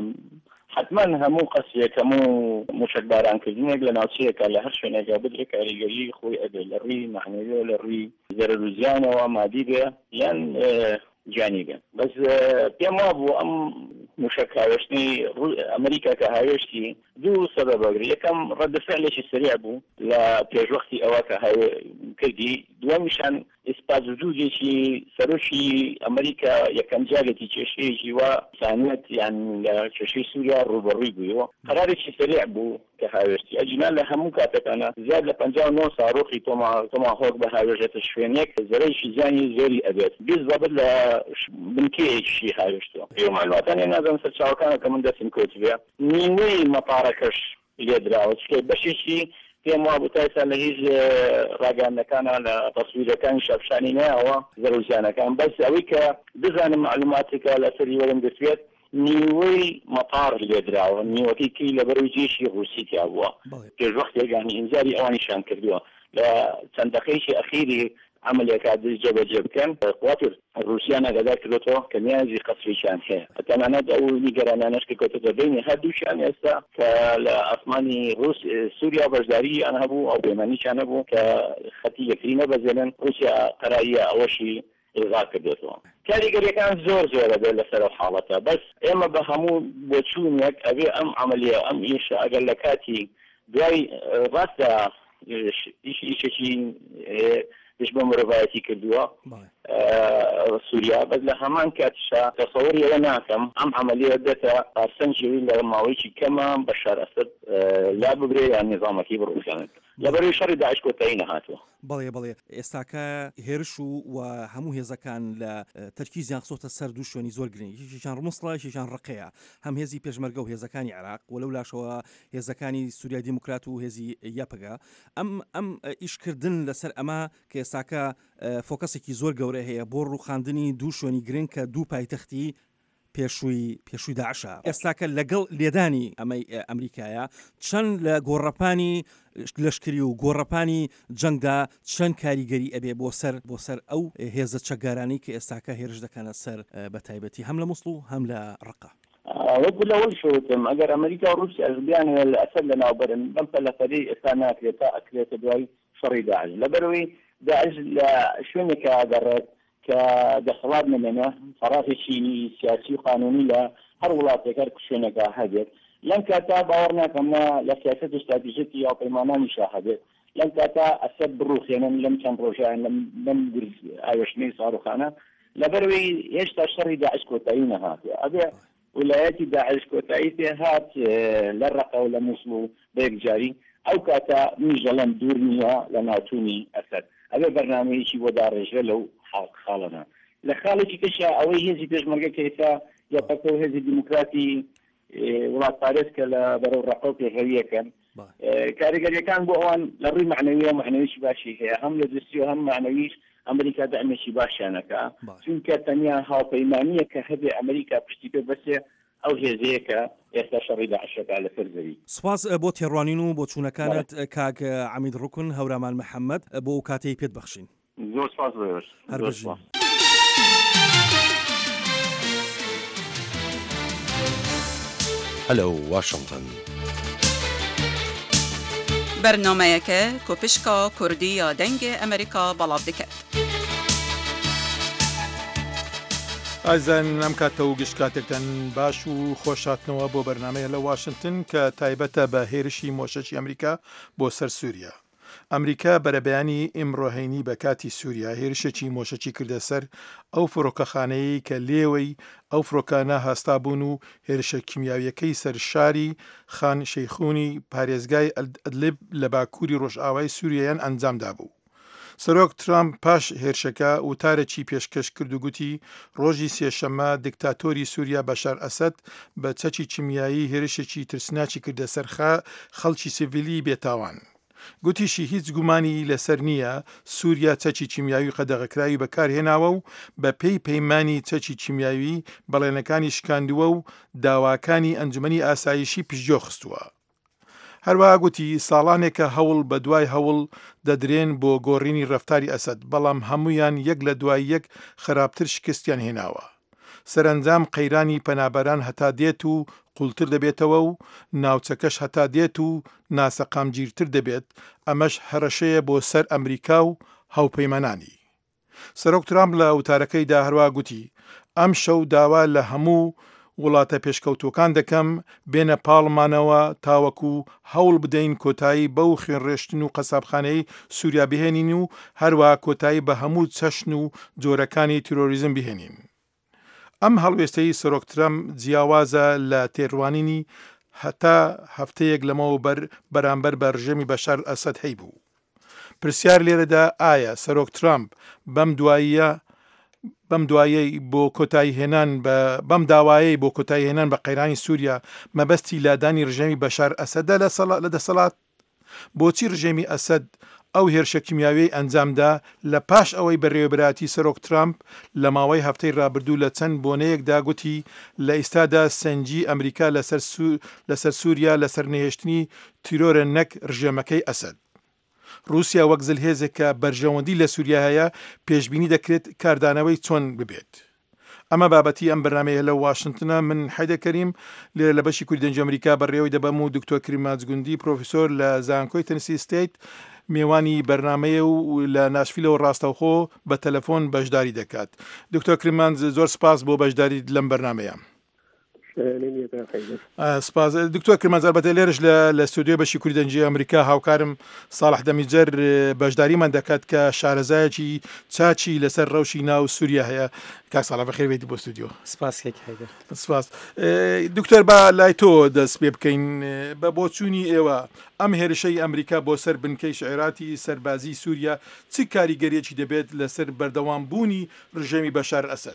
حتما هەموو قەسیەک هەموو موشک بارانکردنێک لە ناوچەیەکە لە هەر شوێنێکا بدرێت کاریگەری خۆی ئەبێت لە ڕووی معنەوی لە ڕووی زەرەر و زیانەوە مادی بێ یان جانی بێ. بەس پێم وا بوو ئەم موشک هاوێشتنی ئەمریکا کە هاوێشتی دوو سەبەب ئەگرێت. یەکەم ڕەدەفعلێکی سریع بوو لە پێشوەختی ئەوە کە کردی، دووەمیشان ئیسپات وجودێکی سەرۆکی ئەمریکا یەکەم جارێکی کێشەیەکی وا سانێت یان لە کێشەی سووریا ڕوبەڕووی بوویەوە. قەرارێکی سریع بوو کە هاوێشتی ئەجینا لە هەموو کاتەکانە زیاد لە پەنجا و نۆ ساڕۆخی تۆماهۆک بە هاوێژێتە شوێنێک زەرەیشی زیانی زۆری ئەبێت بیست ضەبط لە بنکەیەکیشی هاوێشتەوە. پێ معلوماتانی نازانم سەر چاوەکانە کە من دەستم کەوت بێ نیمەی مەتاڕەکەش لێدراوە، چکە بەشێکی پێم وا بوو تا ئێستا لە هیچ ڕاگەاندنەکانە لە تەسویرەکانی شەفشانی نایەوە زەرۆزیانەکان، بەس ئەوەی کە بزانم معلوماتێکە لەسەری وەرم دەسوێت نیوەی مەتاڕ لێدراوە، نیوەکەی کەی لە بەرەو جێشی ڕووسی تیا بووە. پێشوەختێکانی ئینزاری ئەوانیشان کردووە لە چەند دەقەیەکی ئەخیری عملێکات دەست جێبەجێ بکەن. قواتر رووسیان ئەگادار کردوەوە کە نیازی قەسریشان هەیە، تەنانەت ئەو نیگەرانانەش کە کەوتۆتە بینی هەردووشیان ئێستا کە لە ئاسمانی سووریا بەشداری ئەن هەبوو ئەو پەیمانیشان هەبوو کە خەتی یەکتری نەبەزێنن. رووسیا قەراییە ئەوەشی ئڵغا کردێتەوە. کاریگەریەکان زۆر زۆرە بێت لەسەر ئەو حاڵەتە، بەس ئێمە بە هەموو بۆچوونێک ئەبێ ئەم عملیە ئەم ئیشە ئەگەر لە کاتی دوای ڕاستە ئیشێکی پێش بە مرۆڤایەتی کردووە سووریا، بەس لە هەمان کاتیشا تەسەووری ئەوە ناکەم ئەم عملیە دێتە ئاسەنجێوی لە ماوەیەکی کەمە بەشار ئەسەد لا ببرێ یان نظامەتی بڕووشانێت لەبەرەوەی شەڕی داعش کۆتایی نەهاتووە. بەڵێ بەڵێ ئێستاکە هێرش و و هەموو هێزەکان لە تەرکیزیان خسۆتە سەر دوو شوێنی زۆر گرنگ، یەکێکیان ڕموسڵە، یەکێکیان ڕقەیە. هەم هێزی پێشمەرگە و هێزەکانی عێراق و لەو لاشەوە هێزەکانی سووریا دیموکرات و هێزی یاپگا ئەم ئەم ئیشکردن لەسەر ئەمە کە ئێستاکە فۆکەسێکی زۆر گەورە هەیە بۆ ڕووخاندنی دوو شوێنی گرنگ کە دوو پایتەختی پێشووی پێشووی داعشە ئێستاکە لەگەڵ لێدانی ئەمەی ئەمریکایە چەند لە گۆڕەپانی لەشکری و گۆڕەپانی جەنگدا چەند کاریگەری ئەبێ بۆ سەر بۆ سەر ئەو هێزە چەکگارانی کە ئێستاکە هێرش دەکەنە سەر بە تایبەتی هەم لە مووسڵ و هەم لە ڕقە وەکو لەوەڵ شوتم ئەگەر ئەمریکا و رووسیا ئەزبیان لە ئەسەر لە ناوبەرن بەم پەلەفەری ئێستا ناکرێتە ئەکرێتە دوای شەڕی داعش لەبەرەوەی داعش لە شوێنێکە ئەگەڕێت کە دەسەڵات نمێنە فەڕاتێکی سیاسی و قانونی لە هەر وڵاتێک هەر شوێنێکە هەبێت لەم کاتا باوەڕ ناکەمە لە سیاست استراتیژیەتی یا پەیمانانیشا هەبێت لەم کاتا ئەسەد بڕوخێنن لەم چەند ڕۆژیان لەم ئاوێشتنەی ساڕوخانە لەبەرەوەی هێشتا شەڕی داعش کۆتایی نەهاتێ ئەبێ ویلایەتی داعش کۆتایی پێ هات لە ڕقە و لە مووسڵ و بەیەکجاری ئەو کاتا میژەڵەن دوور نییە لە ناوچوونی ئەسەد ئەبێ بەرنامەیەکی بۆ داڕێژە لەو خاڵەنە لە خاڵێکی کەشە ئەوەی هێزی پێشمەرگە کەیتا یا پەکە و هێزی دیموکراتی وڵات پارێز کە لە بەرەو ڕقە و پێشەویەکەن کاریگەریەکان بۆ ئەوان لە ڕووی معنەویە معنەویشی باشی هەیە هەم لە دەستی و هەم معنەویش ئەمریکا دەعمێکی باشیانەکە چونکە تەنیا هاوپەیمانیە کە هەبێ ئەمریکا پشتی پێ بەسێ ئەو هێزەیە کە ئێستا شەڕی داعشەکە لەسەر زەوی سوپاس بۆ تێڕوانین و بۆ چوونەکانت کاک عەمید ڕوکن هەورامان محەممەد بۆ ئەو کاتەی پێت بەخشین زۆر سپاس هەر بەشین هەلو واشنگتن بەرنامەیەکە کۆپشکا کوردی یا دەنگی ئەمریکا بەڵاو دەکات. ئازان ئەم کاتە و گشتکاتێکتان باش و خۆشاتنەوە بۆ بەرنمەیە لە واشنگتن کە تایبەتە بە هێرشی مۆشەی ئەمریکا بۆ سەر سووریا. ئەمریکا بەرەبەیانی ئیمڕۆهینی بە کاتی سووریا هێرشێکی مۆشەی کردە سەر ئەو فڕۆکەخانەیە کە لێوەی ئەو فڕۆکانە هاستا بوون و هێرشە کیمیاویەکەی سەر شاری خان شەیخونی پارێزگای ئەدلیب لە باکووری ڕۆژئاوای سووریایان ئەنجامدا بوو. سەرۆک ترامپ پاش هێرشەکە وتارێکی پێشکەش کرد و گوتی ڕۆژی سێشەممە دیکتاتۆری سووریا بەشار ئەسەد بە چەکی کیمیایی هێرشێکی ترسناچی کردە سەرخا خەڵکی سیڤیلی بێتاوان. گوتیشی هیچ گومانی لەسەر نییە سووریا چەکی کیمیاوی قەدەغەکراوی بەکارهێناوە و بە پێی پەیمانی چەکی کیمیاوی بەڵێنەکانی شکاندووە و داواکانی ئەنجومەنی ئاسایشی پشتگوێ خستووە. هەروەها گوتی ساڵانێکە هەوڵ بە دوای هەوڵ دەدرێن بۆ گۆڕینی ڕەفتاری ئەسەد بەڵام هەمویان یەک لە دوای یەک خراپتر شکستیان هێناوە. سەرنجام قەیرانی پەنابەران هەتا دێت و قوڵتر دەبێتەوە و ناوچەکەش هەتا دێت و ناسەقامگیرتر دەبێت ئەمەش هەرەشەیە بۆ سەر ئەمریکا و هاوپەیمانانی. سەرۆک ترامپ لە وتارەکەیدا هەروە گوتی ئەم شەو داوا لە هەموو وڵاتە پێشکەوتوەکان دەکەم بێنە پاڵمانەوە تاوەکو هەوڵ بدەین کۆتایی بەو خوێنڕێشتن و قەسابخانەی سووریا بهێنین و هەروە کۆتایی بە هەموو چەشن و جۆرەکانی تیرۆریزم بهێنین. ئەم هەڵوێستەی سەرۆک ترامپ جیاوازە لە تێڕوانینی هەتا هەفتەیەک لەمەوە بەر بەرامبەر بە ڕژێمی بەشار ئەسەد هەی بوو. پرسیار لێرەدا ئایا سەرۆک ترامپ بەم دواییە بەم دوایەی بۆ کۆتایی هێنان بەم داوایەی بۆ کۆتایی هێنان بە قەیرانی سووریا مەبەستی لادانی ڕژێمی بەشار ئەسەدە لە دەسەڵات بۆچی ڕژێمی ئەسەد ئەو هێرشە کیمیاوی ئەنجامدا لە پاش ئەوەی بەڕێوەبراتی سەرۆک ترامپ لە ماوەی هەفتەی ڕابردوو لە چەند بۆنەیەکدا گوتی لە ئێستادا سەنجی ئەمریکا لەسەر سووریا لەسەر نەهێشتنی تیرۆرە نەک ڕژێمەکەی ئەسەد. رووسیا وەک زلهێزێکە بەرژەوەندی لە سووریا هەیە پێشبینی دەکرێت کاردانەوەی چۆن ببێت. ئەمە بابەتی ئەم بەرنامەیە لە واشنگتنە من حەیدە کەریم لێرە لە بەشی کوردی دەنگی ئەمریکا بەڕێوەی دەبەم و دکتۆر کریماج گوندی پرۆفیسۆر لە زانکۆی تەنیسی ستیت میێوانی بەرنمەیە و لە ناشفیلەوە ڕاستەوخۆ بە تەلەفۆن بەشداری دەکات. دکتۆر کریمانج زۆر سپاس بۆ بەشداری لەم بەرنمەیە. سپاس دکتۆر کریمانج البەتە لێرش لە ستودیۆ بەشی کوردی دەنگی ئەمریکا هاوکارم ساڵح دەمیجەر بەشداریمان دەکات کە شارەزایەکی چاچی لەسەر ڕەوشی ناو سووریا هەیە. کاک ساڵح بەخێر بێتی بۆ ستودیۆ. سپاس سپاس دکتۆر با لای تۆ دەست پێ بکەین بە بۆچوونی ئێوە ئەم هێرشەی ئەمریکا بۆ سەر بنکەی شعێراتی سەربازی سووریا چ کاریگەریەکی دەبێت لەسەر بەردەوام بوونی ڕژێمی بەشار ئەسەد؟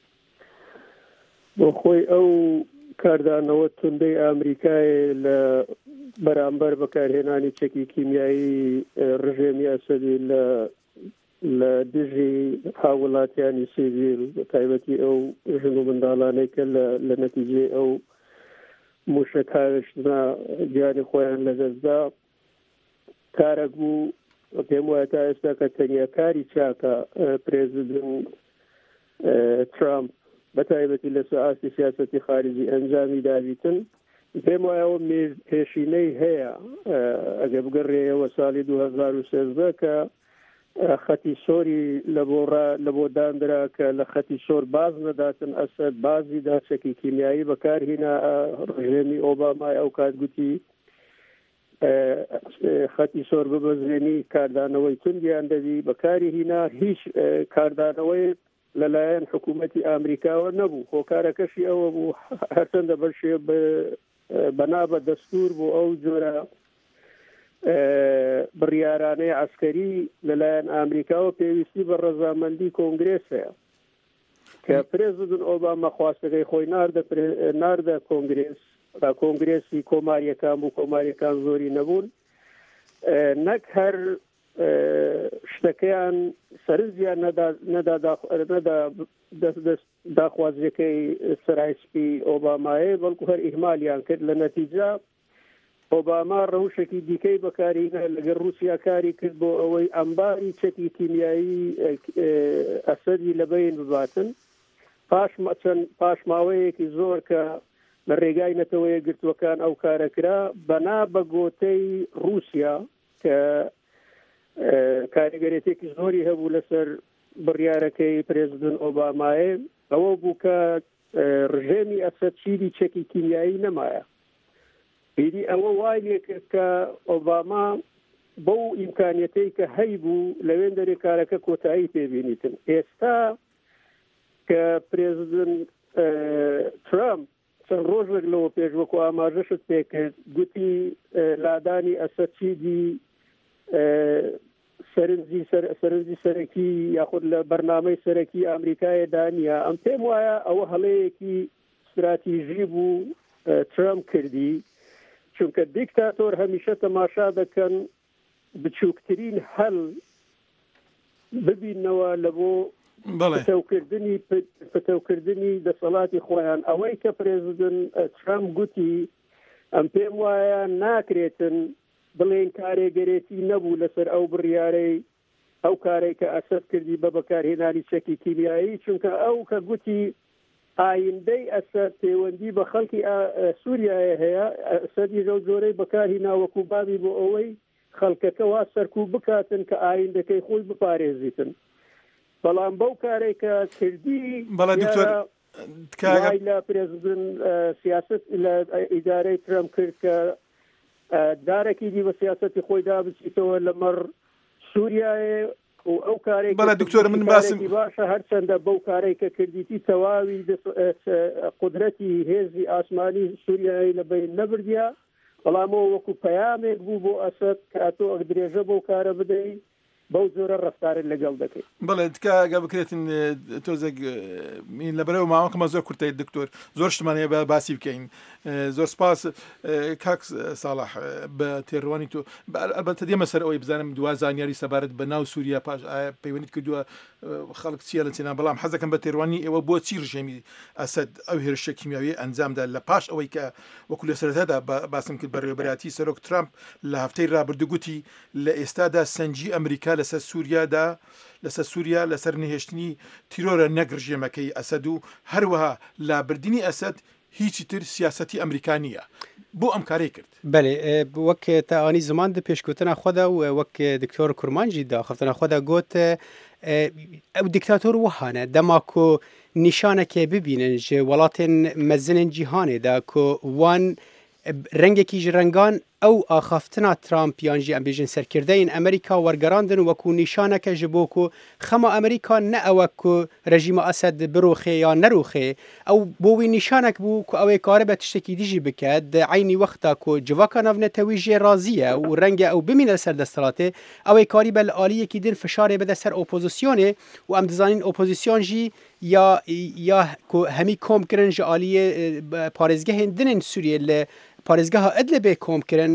بۆ خۆی ئەو کاردانەوە توندەی ئەمریکای لە بەرامبەر بەکارهێنانی چەکی کیمیایی ڕژێمی ئەسەدی لە لە دژی هاوڵاتیانی سیڤیل تایبەتی ئەو ژن و منداڵانەی کە لە نەتیجێ ئەو موشک هاوێشتنا گیانی خۆیان لەدەستدا کارێک بوو پێم وایە تا ئێستا کە تەنیا کاری چاکە پرێزیدنت ترامپ بەتایبەتی لە سەعاتی سیاسەتی خارجی ئەنجامی دابیتن پێم وایەوە پێشینەی هەیە ئەگە بگەڕێەوە ساڵی دوو هەزار و سێزدە کە خەتی سۆری لە بۆ دانرا کە لە خەتی سۆر باز نەداتن ئەسەد بازی داچەکی کیمیایی بەکارهێنا ڕژێمی ئۆبامای ئەو کات گوتی خەتی سۆر ببەزێنی کاردانەوەی توندیان دەبی بەکاری هینا هیچ کاردانەوەی لەلایەن حکوومەتی ئامریکاوە نەبوو هۆکارەکەشی ئەوە بوو هەرچەندە بەرشێ بەنابە دەستور بۆ ئەو جۆرە بڕیارانەی عسکەری لەلایەن ئامریکاوە پێویستی بە ڕەزامەندی کۆنگرێسەیە کە پرێزیدنت ئۆباما خواستەکەی خۆی ناردە کۆنگرێس کۆنگرێسی کۆماریەکان بوو کۆماریەکان زۆری نەبوون نەک هەر شتەکەیان سەرنجیان نەدا داخوازیەکەی سەرایسپی ئۆبامایە بەڵکو هەر ئیهمالیان کرد لە نەتیجە ئۆباما ڕەوشێکی دیکەی بەکارینە لەگەر رووسیا کاری کرد بۆ ئەوەی ئەمباری چەکی کیمیایی ئەسەدی لەبەین بباتن پاش ماوەیەکی زۆر کە لە ڕێگای نەتەوەیە گرتوەکان ئەو کارەکرا بەنا بە گۆتەی رووسیا کە کاریگەرێتێکی زۆری هەبوو لەسەر بڕیارەکەی پرێزیدنت ئۆبامایە ئەوە بوو کە ڕژێمی ئەسەد چیری چەکی کیمیایی نەمایە بیری ئەوە وای لێ کرد کە ئۆباما بەو ئیمکانیەتەی کە هەیبوو لەوێن دەرێ کارەکە کۆتایی پێبینیتن ئێستا کە پرێزیدنت ترامپ چەند ڕۆژێک لەوە پێش وەکو ئاماژەشت پێکرد گوتی لادانی ئەسەدچیدی سەرنجی سەرەکی یاخود لە بەرنامەی سەرەکی ئەمریکای دانیا ئەم پێم وایە ئەوە هەڵەیەکی استراتیژی بوو ترامپ کردی چونکە دیکتاتۆر هەمیشە تەماشا دەکەن بچووکترین هەل ببینەوە لە بۆ پتەوکردنی پتەوکردنی دەسەڵاتی خۆیان ئەوەی کە پرێزیدنت ترامپ گوتی ئەم پێم وایە ناکرێتن بڵێن کارێگەرێتی نەبوو لەسەر ئەو بڕیارەی ئەو کارێک کە ئەسەد کردی بە بەکارهێنانی چەکی کیمیایی چونکە ئەو کە گوتی ئایندەی ئەسەد پەیوەندی بە خەڵکی سووریایە هەیە ئەسەدی ژەو جۆرەی بەکارهێنا وەکو بابی بۆ ئەوەی خەڵکەکە وا سەرکوب بکاتن کە ئایندەکەی خۆی بپارێزیتن بەڵام بەو کارێک کە کردی لە پرێزیدنت سیاست لە ئیدارەی ترامپ کرد کە دارێکی دی بە سیاسەتی خۆی دابچیتەوە لەمەڕ سووریایە و ئەو کارێک بەڵێ دکتۆر من باسم باشە هەرچەندە بەو کارێک کە کردیتی تەواوی قودرەتی هێزی ئاسمانی سووریایی لەبەین نەبردیا بەڵامەوە وەکو پەیامێک بوو بۆ ئەسەد کە ئەتۆ ئەک درێژە بەو کارە بدەیت بەو جۆرە ڕفتارت لەگەڵ دەکەیت بەڵێ تکە بکرێتن تۆزێک لەبەرەوە ماوەکەمە زۆر کورتەی دکتۆر زۆر شتمانەیە بە باسی بکەین زۆر سپاس کاک ساڵح بە تێڕوانی تۆ ئەلبەتە دێمە سەر ئەوەی بزانم دوا زانیاری سەبارەت بە ناو سووریا پاش پەیوەندیت کردووە خەڵک چیە لە چێنان بەڵام حەزەکەم بە تێڕوانی ئێوە بۆچی ڕژێمی ئەسەد ئەو هێرشە کیمیاوی ئەنجامدا لە پاش ئەوەی کە وەکو لە سەرەتادا باسم کرد بەڕێوەبەراتی سەرۆک ترامپ لە هەفتەی ڕابردووگوتی لە ئێستادا سەنجی ئەمریکا لەسەر سووریادا لەسەر سووریا لەسەر نهێشتنی تیرۆرە نەگرژێمەکەی ئەسەد و هەروەها لابردنی ئەسەد هیچی تر سیاسەتی ئەمریکانیە بۆ ئەم کارەی کرد بەێ وەک تاوانی زمان دە پێشکوتنە خۆدا و وەک دکتۆر کورمانجی دا خفتنە خۆدا گوت ئەو دیکتاتۆر وهانە دەماکۆ نیشانەکێ ببینن ژێ وڵاتێن مەزنن جیهانێدا کۆ وان ڕەنگێکی ژ ڕەنگان ئەو ئاخافتنا ترامپیانجی ئەمبێژن سەرکردەین ئەمریکا وەرگەڕاندن وەکو نیشانەکە ji بۆ کو خەما ئەمریکا نە ئەوە کو ڕژیمە ئەسەد برۆخێ یا نەرۆخێ ئەو بۆوی نیشانێک بوو کو ئەوەی کارە بە تشتێکی دیژی بکات عینی وەختا کو جوواکە ناونەتەوی ژێ رازیە و ڕەنگە ئەو بمینە سەر دەسەڵاتێ ئەوەی کاری بە ئالیەکی در فشارێ بەدە سەر ئۆپۆزیسیۆنێ و ئەم دەزانین ئۆپۆزیسیۆنژی یا یا هەمی کۆمکردن ژە ئالیە پارێزگەهێن دنن سووریە لە پارێزگەها ئەدلە بێ کۆمکردن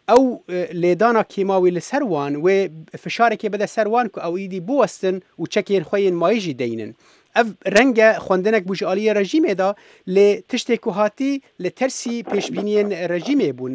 ئەو لێدانا کیماوی لەسەروان وێ فشارێکی بەدە سەروان و ئەوئیدی بوەستن و چەکێن خۆیان مایژی دەینن ئەف ڕەنگە خوێندنێک بژعالیە ڕژیمێدا لێ تشتێک و هاتی لە تەرسی پێشبینیên ڕژیمێ بوون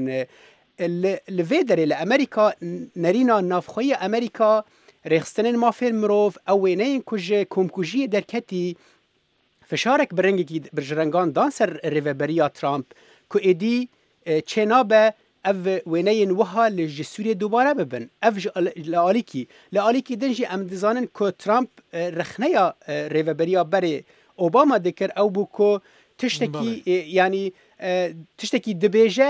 لەvê derê لە ئەمریکا نەرîna navxweya ئەمریکا rêxistinên mafên mirov ew wêneyên ku ji komkujiyê derketî fişarek bi rengekî ji rengan dan ser rêveberiya Trump ku êdî çênabe ev wêneyên wiha li ji Sûriyê dubare bibin ev ji li alîkî li alîkî din jî em dizanin ku Trump rexneya rêveberiya berê Obama dikir ew bû ku tiştekî yanî tiştekî dibêje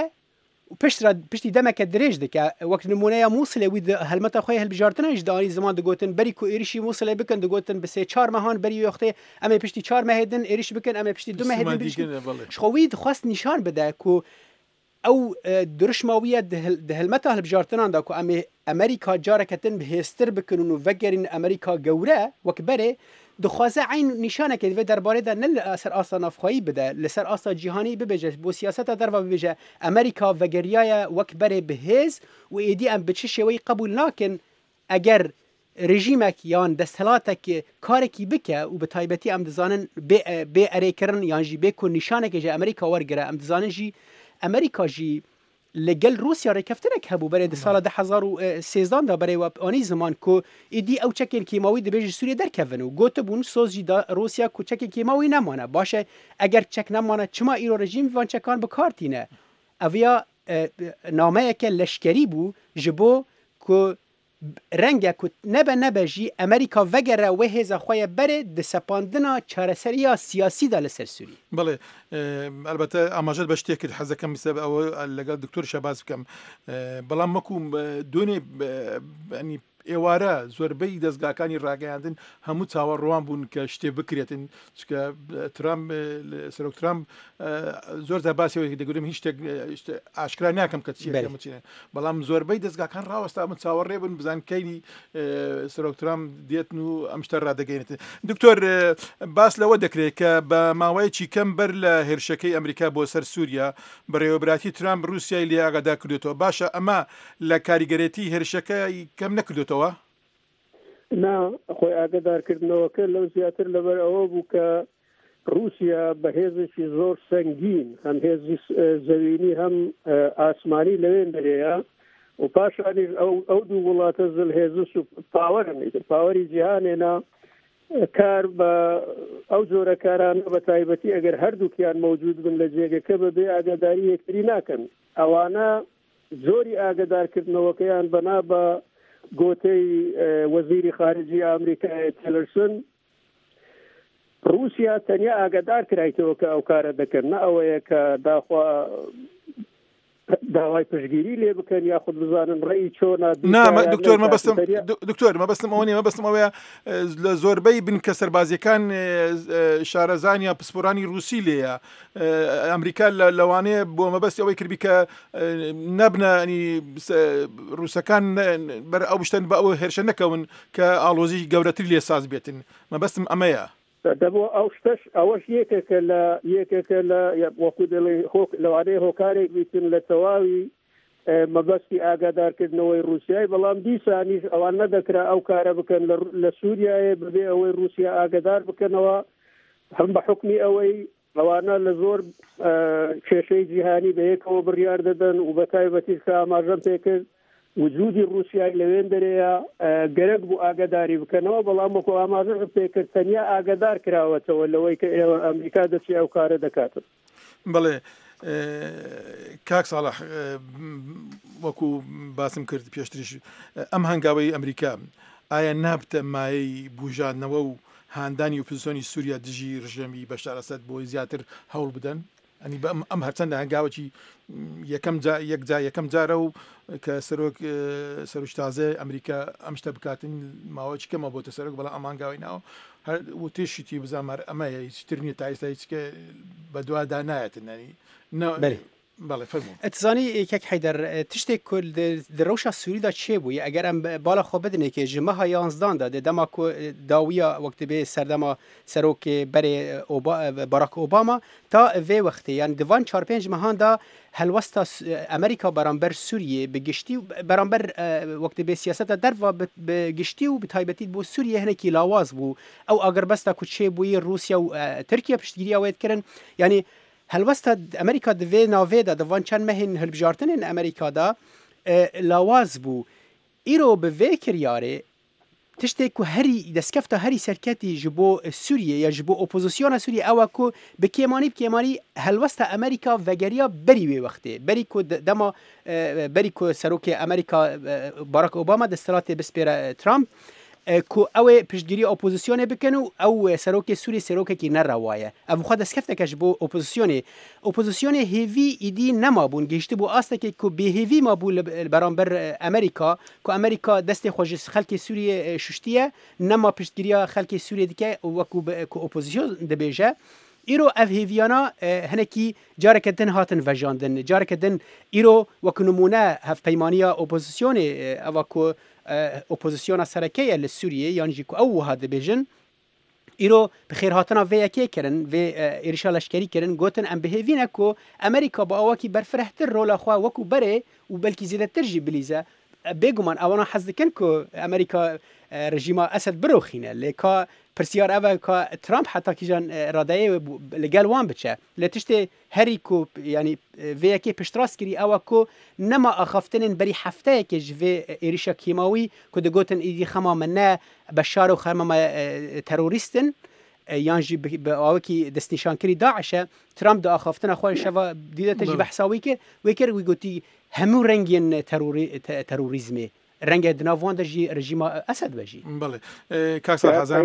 piştî demeke dirêj dike wek numuneya Musilê wî di helmeta xwe hilbijartina ji danî ziman digotin berî ku êrişî Musilê bikin digotin bi sê çar mehan berî wextê em ê piştî çar mehê din êriş bikin em ê piştî du mehê din ji xwe wî dixwast nîşan bide ku ew dirişmawiye di helmeta hilbijartinan da ku em ê Amerîka careke din bihêstir bikin û vegerîn Amerîka gewre wek berê dixwaze eyn nîşanekê divê derbarê de ne li ser asta navxweyî bide li ser asta cîhanî bibêje bo siyaseta derva bibêje Amerîka vegeriyaye wek berê bihêz û êdî em bi çi şêweyî qebûl nakin eger rejîmek yan desthilatek karekî bike û bi taybetî em dizanin bê erêkirin yan jî bê ku nîşanekê ji Amerîka wergire em dizanin jî Amerîka jî li gel Rûsya rêkeftinek hebû berê di sala de hezar û sêzdan da berê we anî ziman ku êdî ew çekên kîmawî dibê ji Sûriyê derkevin û gotibûn soz jî da Rûsya ku çekê kîmawî nemane baş e eger çek nemane çima îro rejîm van çekan bi kar tîne ev ya nameyeke leşkerî bû ji bo ku renge ku nebe nebe jî Amerîka vegere wê hêza xwe ye berê di sepandina çareseriya siyasî da li ser Sûriyê. بەڵێ ئەلبەتە ئاماژەت بە شتێکت حەزەکەم میسە ئەوە لەگەڵ دکتۆر شەباز بکەم بەڵام وەکو دوێنێ ینی ئێوارە زۆربەی دەستگاکانی ڕاگەیاندن هەموو چاوەڕوان بوون کە شتێ بکرێتن چکە ترامپ سەرۆک ترامپ زۆر دا باسیەوەی دەگوتم هیچ شتێک ئاشکرا ناکەم کە چیەمەچینە بەڵام زۆربەی دەستگاکان ڕاوەستا من چاوەڕێ بن بزان کەینی سەرۆک ترامپ دێتن و ئەم شتە ڕادەگەینێتن دکتۆر باس لەوە دەکرێت کە بە ماوەیەکی کەم بەر لە هێرشەکەی ئەمریکا بۆ سەر سووریا بەڕێوەبراتی ترامپ رووسیای لێ ئاگادار کردوێتەوە باشە ئەمە لە کاریگەرێتی هێرشەکەی کەم نەکردوێتەوە نا خۆی ئاگدارکردنەوەکە لەو زیاتر لەبەر ئەوە بوو کە رووسیا بە هێزێکی زۆر سەنگین هەم هێزی زەوینی هەم ئاسمانی لەوێن دەرەیە و پاشانیش ئەو دوو وڵاتە زل هێزش و پاوەرن پاوەری جیهانێنا کار بە ئەو جۆرە کارانە بە تایبەتی ئەگەر هەردووکیان مەوجود بن لە جێگەکە بەبێ ئاگاداری یەکتری ناکەن ئەوانە زۆری ئاگدارکردنەوەکەیان بەنا بە گۆتەی وەزیری خارجی ئەمریکای تیلرسن رووسیا تەنیا ئاگادار کرایتەوە کە ئەو کارە دەکەن نە ئەوەیە کە داخوا داوای پشگیری لێ بکەن یاخود بزانن ڕێی چۆنا دکتۆر مەبەستم دکتۆر مەبەستم ئەوە نیە مەبەستم ئەوەیە لە زۆربەی بن کە سەربازیەکان شارەزان یا پسپۆرانی رووسی لێیە ئەمریکا لەوانەیە بۆ مەبەستی ئەوەی کردبی کە نەبنەنی رووسەکان بەر ئەو بشتن بە ئەوە هێرشە نەکەون کە ئاڵۆزی گەورەتر لێ ساز بێتن مەبەستم ئەمەیە دەبوو ئەو شتەش ئەوەش یەکێکە لە یەکێکە لە وەکو دەڵێ لەوانەیە هۆکارێک بیتن لە تەواوی مەبەستی ئاگادارکردنەوەی رووسیای بەڵام دیسانیش ئەوان نەدەکرا ئەو کارە بکەن لە سووریایە ببێ ئەوەی رووسیا ئاگادار بکەنەوە هەم بە حکمی ئەوەی ئەوانە لە زۆر کێشەی جیهانی بە یەکەوە بڕیار دەدەن و بە تایبەتیش کە ئاماژەم پێکرد وجودی رووسیای لەوێن دەرەیە گەرەک بوو ئاگاداری بکەنەوە بەڵام وەکو ئاماژەش پێکرد تەنیا ئاگادار کراوەتەوە لەوەی کە ئێوە ئەمریکا دەچی ئەو کارە دەکاتن بەڵێ کاک ساڵح وەکو باسم کرد پێشتریش ئەم هەنگاوەی ئەمریکا ئایا نابتە مایەی بوژاندنەوە و هاندانی ئۆپۆزیسیۆنی سووریا دژی ڕژەمی بەشار ئەسەد بۆی زیاتر هەوڵ بدەن ئەنی ئەم هەرچەندە هەنگاوەکی یەکەم یەک جا یەکەم جارە و کە سەرۆک سەرۆک تازە ئەمریکا ئەم شتە بکاتن ماوەی کەمە بۆتە سەرۆک بەڵام ئەمانگاوی ناوە هەر وتێشتی بزانمار ئەمە هیچتر نیە تا ئێستا هیچکە بە دوادا نایەتن بەڵێ فەرموو ئەتزانی کەک حەیدەر تشتێک ڕەوشە سووریدا چێ بووی ئەگەر ئەم بالا خۆ بدنێکێ ji meha yanzdan da di dema ku dawiya wektibê serdema serokê berê Barack Obama ta vê wextê yani di van çar pênc mehan da helwesta Amerîka beramber Sûriyê bi giştî beramber wektibê siyaseta derva bi giştî û bi taybetî bo Sûriye hinekî lawaz bû ew agirbesta ku çê bûyî Rusya û Tirkiye piştgiriya wê dikirin yani helwesta Amerîka di vê navê da di van çend mehên hilbijartinên Amerîka da lawaz bû îro bi vê kiryarê tiştê ku herî destskefta herî serketî ji bo Sûriye ya ji bo opozisyona Sûriye ew e ku bi kêmanî bi kêmanî helwesta Amerîka vegeriya berî wê wextê berî ku dema berî ku serokê Amerîka Barack Obama desthilatê bispêre Trump ku ew ê piştgirî opozisyonê bikin û ew serokê Sûriyê serokekî nerewa ye ev xwe destkefteke ji bo opozisyonê opozisyonê hêvî îdî nemabûn gihiştî bû astekê ku bêhêvî mabû li beramber Amerîka ku Amerîka destê xwe ji xelkê Sûriyê şuştiye nema piştgiriya xelkê Sûriyê dike wekû ku opozisyon dibêje îro ev hêviyana hinekî careke din hatin vejandin careke din îro wekû nimûne hevpeymaniya opozisyonê eva ku opozisyona serekeye li Sûriyê yan jî ku ew wiha dibêjin îro bi xêrhatina vê yekê kirin vê êrişa leşkerî kirin gotin em bihêvîne ku Amerîka bi awakî berfirehtir rola xwe wekû berê û belkî zêdetir jî bilîze bêguman ewana hez dikin ku Amerîka rejîma Esed biroxîne lê ka pirsiyar ev ka Trump heta kîjan radeyê li gel wan biçe lê tiştê herî ku yanî vê yekê piştrast kirî ew e ku nema axaftinên berî hefteyekê ji vê êrişa kîmawî ku digotin îdî xema min ne beşar û xema me terorîstin yan jî bi awekî destnîşankirî Daişe Trump di axaftina xwe şeva dîdete jî behsa wî kir wê kir wî gotî hemû rengên terorîzmê رنگ دناوان دژی رژیم اسد بجی بله کاک صالح حزام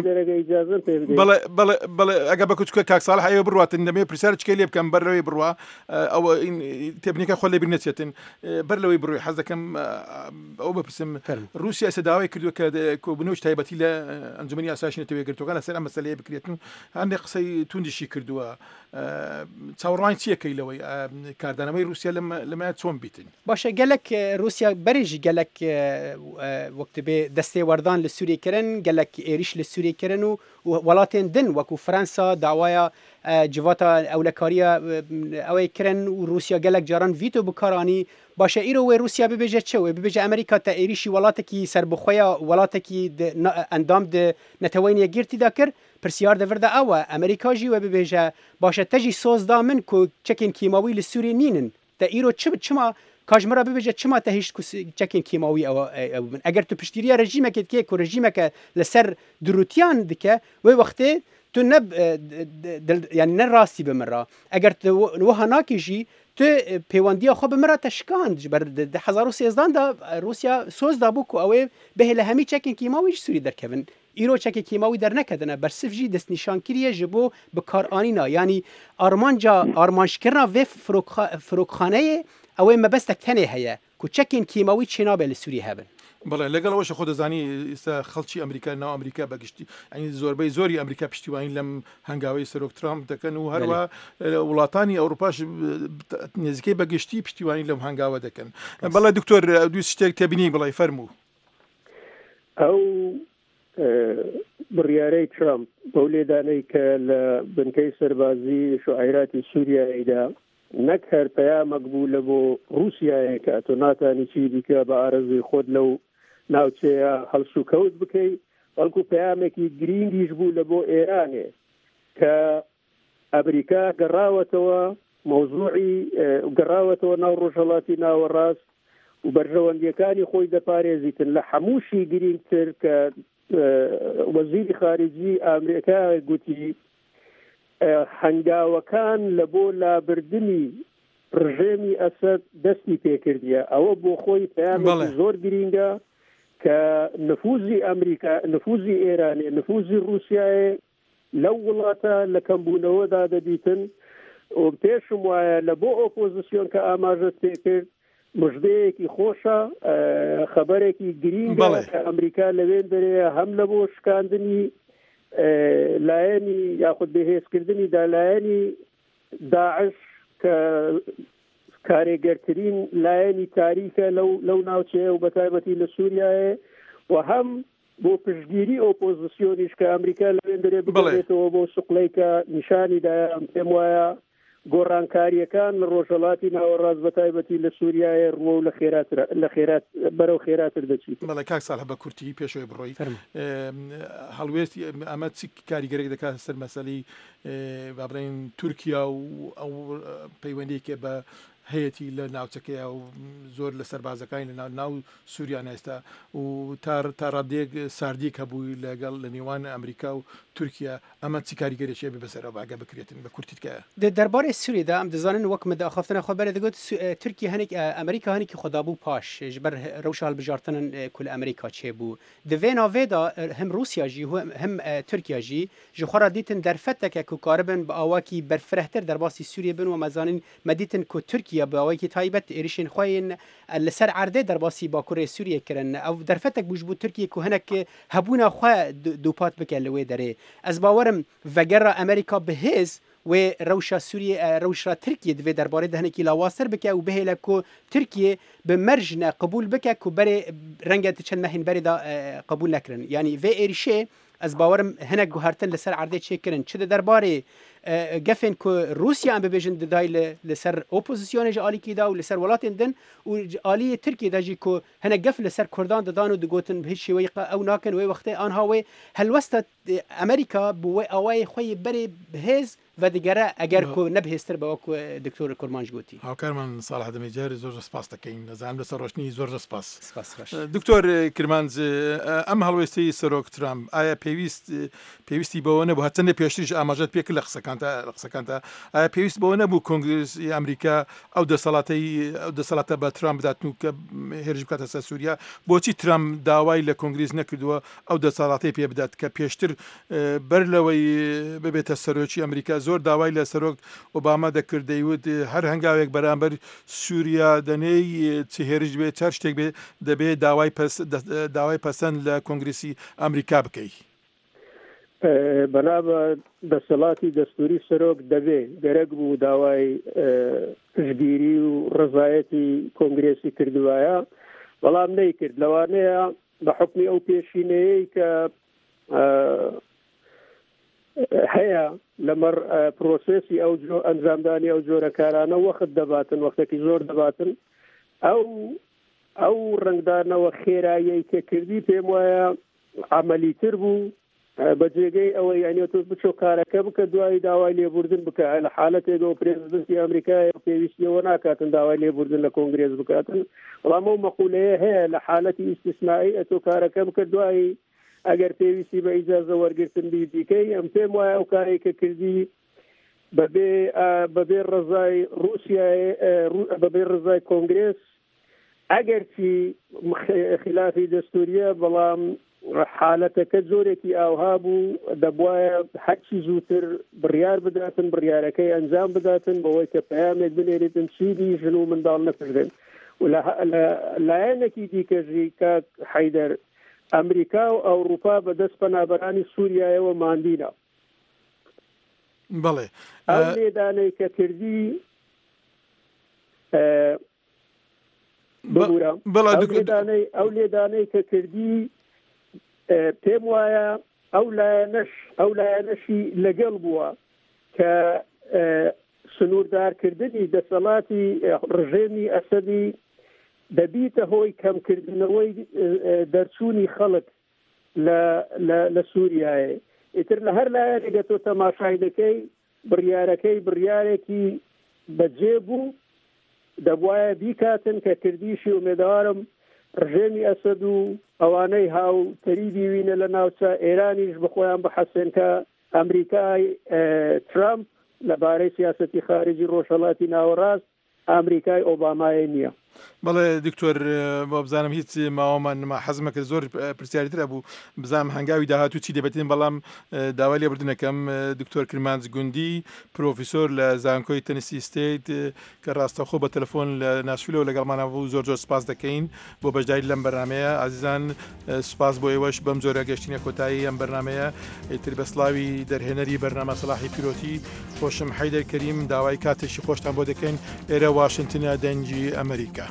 بله بله بله اگه بکوچ کاک صالح ایو بروات اندمه پرسرچ کلی بکم برلوی بروا او این تبنیک خلی برنسیتن برلوی بروی حز کم او بپرسم روسیا سداوی کردو که کو بنوش تایبتی ل انجمنی اساسین توی گرتو قال سلام مسئله بکریتن عندي قصي توندشي کردو تصوران چیه کیلوی کاردانمای روسیا لما لما تسون بیتن باشه گلک روسیا بریج گلک وقت به دسته وردان لسوریه کرن گلک ایریش لسوریه کرن و ولاتین دن وکو فرانسا دعوایا جواتا اولکاریا اوی کرن و روسیا گلک جاران ویتو بکارانی باشه ایرو و روسیا ببیجه چه و ببیجه امریکا تا ایریشی ولاتی سر بخویا ولاتی اندام د نتوینی گرتی دا کر پرسیار دورده او امریکا جی و ببیجه باشه تجی سوز دا من کو چکین کیماوی لسوریه نینن تا ایرو چه چما کاجمرا ببیجه چما تهیش چکین کیماوی او من اگر تو پشتیری رژیم که که کو رژیم که لسر دروتیان دکه و وقتی تو نب یعنی نه راستی بمرا اگر تو وها ناکیجی تو پیوندی خو بمرا تشکاند بر د هزار و سیزده دا روسیا سوز دا بو کو او به له همی چکین کیماوی سوری درکوین ایرو چکی کیماوی در نکدنه بر سفجی دست نشان کریه جبو بکار آنینا یعنی آرمانجا آرمانشکرنا و فروخخانه او مبستک تنه هيا کو چکین کیماوی چنا به سوری هبن بله لەگەڵ ئەوەش خۆ دەزانی ئێستا خەڵکی ئەمریکا ناو ئەمریکا بەگشتی ئەنی زۆربەی زۆری ئەمریکا پشتیوانی لەم هەنگاوی سەرۆک ترامپ دەکەن و هەروە وڵاتانی ئەوروپاش نزیکەی بەگشتی پشتیوانی لەم هەنگاوە دەکەن بەڵێ دکتۆر دوی شتێک تێبینی بڵێ فەرموو ئەو بڕیارەی ترامپ بەو لێدانەی کە لە بنکەی سەربازی شوعیراتی سووریایدا نەک هەر پەیامێک بوو لە بۆ رووسایە کە تۆ ناتانی چی دیکە بە ئارەزوی خۆت لەو ناوچەیە هەڵسو کەوت بکەیت بەڵکو پەیامێکی گرنگیش بوو لە بۆ ئێرانێ کە ئەمریکا گەڕاوەتەوە مەوزوعی گەڕاوەتەوە ناو ڕۆژهەڵاتی ناوەڕاست و بەرژەوەندیەکانی خۆی دەپارێزیتن لە هەمووشی گرنگتر کە وەزیری خارجی ئەمریکا گوتی هەنگاوەکان لە بۆ لابردنی ڕژێمی ئەسەد دەستی پێکردیە ئەوە بۆ خۆی پەیامێکی زۆر گرینگە کە نفوزی ئەمریکا نفوزی ئێرانێ نفوزی رووسایە لەو وڵاتە لە کەمبوونەوەدا دەبیتن و پێشم وایە لە بۆ ئۆپۆزیسیۆن کە ئاماژە پێکرد مژدەیەکی خۆشە خەبەرێکی گرینگە کە ئەمریکا لەوێن دەرەیە هەم لە بۆ شکاندنی لایەنی یاخود بەهێزکردنی دالایەنی داعش کە کارێگەرترین لایەنی تاریکە لەو لەو ناوچەیە و بەتایبەتی لە سووریایە و هەم بۆ پشتگیری ئۆپۆزیسیۆنیش کە ئەمریکا لەوێن دەرێ بگەڕێتەوە بۆ سوقلەی کە نیشانیدایە پێم وایە گۆڕانکاریەکان لە ڕۆژهەڵاتی ناوەڕاست بەتایبەتی لە سووریایە ڕوە و لە خێرات بەرەو خێراتر دەچیت. بەڵێ کاک ساڵح بە کورتی پێشەوەی بڕۆی هەڵوێستی ئەمە چی کاریگەرێک دەکات سەر مەسەلەی با بڵێن تورکیا و ئەو پەیوەندیکە بە هەیەی لە ناوچەکەی و زۆر لە سەربازەکانی لە ناو سووریان ئێستا و تا ڕادێک ساردیک هەبووی لەگەڵ لە نێوان ئەمریکا و تورکیا ئەمە چی کاریگەرێکیە بێ بەسەرەوە باگە بکرێتن بە کورتیتکە دەربارەی سووریدا ئەم دەزانن وەک مەداخافتنە خۆ بەرە دەگوت تورکی هەنێک ئەمریکا هەنێکی خۆدابوو پاش ji ber rewşa hilbijartinan ku li Amerîka çêbû. Di vê navê da hem Rusya jî hem Tirkiye jî ji xwe re dîtin derfeteke ku karibin bi awakî berfirehtir derbasî Sûriye bin û mezanin me dîtin ku Tirkiye bi awakî taybet êrişên xwe yên li ser erdê derbasî Bakurê Sûriye kirin. Ew derfetek bû ji bo Tirkiye ku hinek hebûna xwe dûpat bike li wê derê. Ez bawerim vegera Amerîka bihêz wê rewşa Sûriye rewşa Tirkiye divê derbarê de hinekî lawaztir bike û bihêle ku Tirkiye bi merjne qebûl bike ku berê renge ti çend mehên berê da qebûl nekirin. Yani vê êrişê ez bawerim hinek guhertin li ser erdê çêkirin. Çi di derbarê gefên ku Rusya em bibêjin didayê li ser opozîsyonê ji alîkî da û li ser welatên din û aliyê Tirkiye de jî ku hinek gef li ser Kurdan didan û digotin bi hiç şêweyî ew nakin wê wextê anha wê helwesta Amerîka bi wê awayê xwe yê berê bihêz ve digere eger ku nebihêztir be ku Diktor Kurmanj gotî. هاوکارمان ساڵح دەمەجار زۆر سپاس دەکەین لەزانام لەسەر ڕۆشنی زۆر سپاس. دکتۆر کرمانج ئەم هەڵوێستەی سەرۆک ترامپ ئایا پێویست پێویستی بەوە نەبوو هەچەندە پێشتریش ئاماژەت پێکرد لە قسەکانتە لە قسەکانتە ئایا پێویست بەوە نەبوو کۆنگرسی ئەمریکا ئەو دەسەڵاتەی ئەو دەسەڵاتە بە ترامپ بدات و کە هێرش بکاتە سەر سووریا بۆچی ترامپ داوای لە کۆنگریس نەکردووە ئەو دەسەڵاتی پێ بدات کە پێشتر بەر لەوەی ببێتە سەرۆکی ئەمریکا زۆر داوای لە سەرۆک ئۆباما دەکرد دەیوت هەر هەنگاوێک بەرامبەر سووریا دەنێی چ هێرش بێت چەر شتێک بێ دەبێت داوای داوای پەسەند لە کۆنگریسی ئەمریکا بکەیت. بەنابە دەسەڵاتی دەستوری سەرۆک دەبێ گەرەک بوو داوای پشتگیری و ڕزایەتی کۆنگرێسی کردوایە بەڵام نەیکرد لەوانەیە بە حکمی ئەو پێشینەیەی کە هەیە لەمەڕ پرۆسێسی ئەو ئەنجامدانی ئەو جۆرە کارانە وەخت دەباتن وەختێکی زۆر دەباتن ئەو ئەو ڕنگدانەوە خێراییەی کە کردی پێم وایە عملیتر بوو بە جێگەی ئەوەی یانێتۆ بچۆ کارەکە بکە دوای داوای لێبوردن بکە لە حالەتێکەوە پرێزیدنتی ئەمریکای پێویستیەوە ناکاتن داوای لێبوردن لە کۆنگرێز بکاتن بەڵام ئەو مەقولەیە هەیە لە حالەتی ئیستثنایی ئەتۆ کارەکە بکە دوای ئەگەر پێویستی بە ئیجازە وەرگرتن بیدیکەی ئەم پێم وایە ئەو کارێک کە کردی بەبێ بەبێ ڕزای رووسیای بەبێ ڕزای کۆنگرێس ئەگەرچی خلافی دەستوریە بەڵام حالەتەکە زۆرێکی ئاوها بوو دەبواە حەچی زووتر بڕیار بداتن بڕیارەکەی ئەنجام بداتن بەوەی کە پەیامێک بنێریتن چیدی ژن و منداڵ نەکردن و لایەنێکی دیکەژی کاک حەیدەر ئەمریکا و ئەوروپا بەدەست پەنابەرانی سووریایەوە ماندینە بەڵێ ئەو لێدانەی کە کردی ئەو لێدانەی کە کردی پێم وایە ئەو لایەنەش ئەو لایەنەشی لەگەڵ بووە کە سنووردارکردنی دەسەڵاتی ڕژێمی ئەسەدی دەبیتە هۆی کەمکردنەوەی دەرچوونی خەڵک لە سووریایە ئیتر لە هەر لایەنێکە تۆ تەماشای دەکەی بڕیارەکەی بڕیارێکی بەجێ بوو دەبوایە بیکاتن کە کردیشی ئومێدوارم ڕژێمی ئەسەد و ئەوانەی هاو تەری بیوینە لە ناوچە ئێرانیش بخۆیان بحەسێن کە ئەمریکای ترامپ لەبارەی سیاسەتی خارجی ڕۆژهەڵاتی ناوەڕاست ئەمریکای ئۆبامای نییە. بەڵێ دکتۆر بۆ بزانم هیچ ماوەمان حەزمەکە زۆر پرسیاریتر بوو بزانم هەنگاوی داهاتوو چی دەبێتین بەڵام داوای لێبوردنەکەم دکتۆر کرمانج گوندی پرۆفیسۆر لە زانکۆی تەنیسی ستیت کە ڕاستەخۆ بە تەلەفۆن لە ناشویلەوە لەگەڵمانە بوو زۆر زۆر سپاس دەکەین بۆ بەشداری لەم بەرنمەیە ئازیزان سپاس بۆ ئێوەش بەم جۆرە گەشتینە کۆتایی ئەم بەرنمەیە ئیتر بە سڵاوی دەرهێنەری بەرنامە سەلاحی پیرۆتی خۆشم حەیدەر کەریم داوای کاتێکی خۆشتان بۆ دەکەین ئێرە واشنگتنە دەنگی ئەمریکا.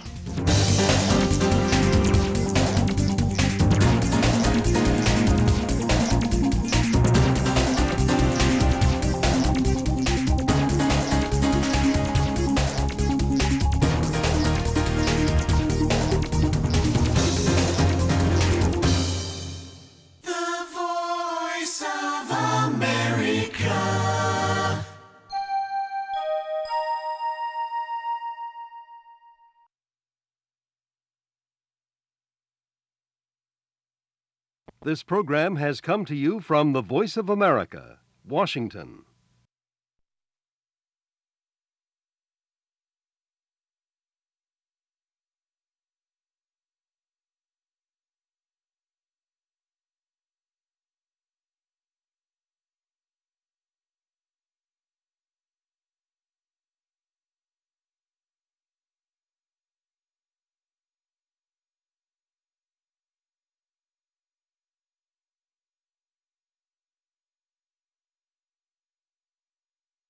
This program has come to you from the Voice of America, Washington.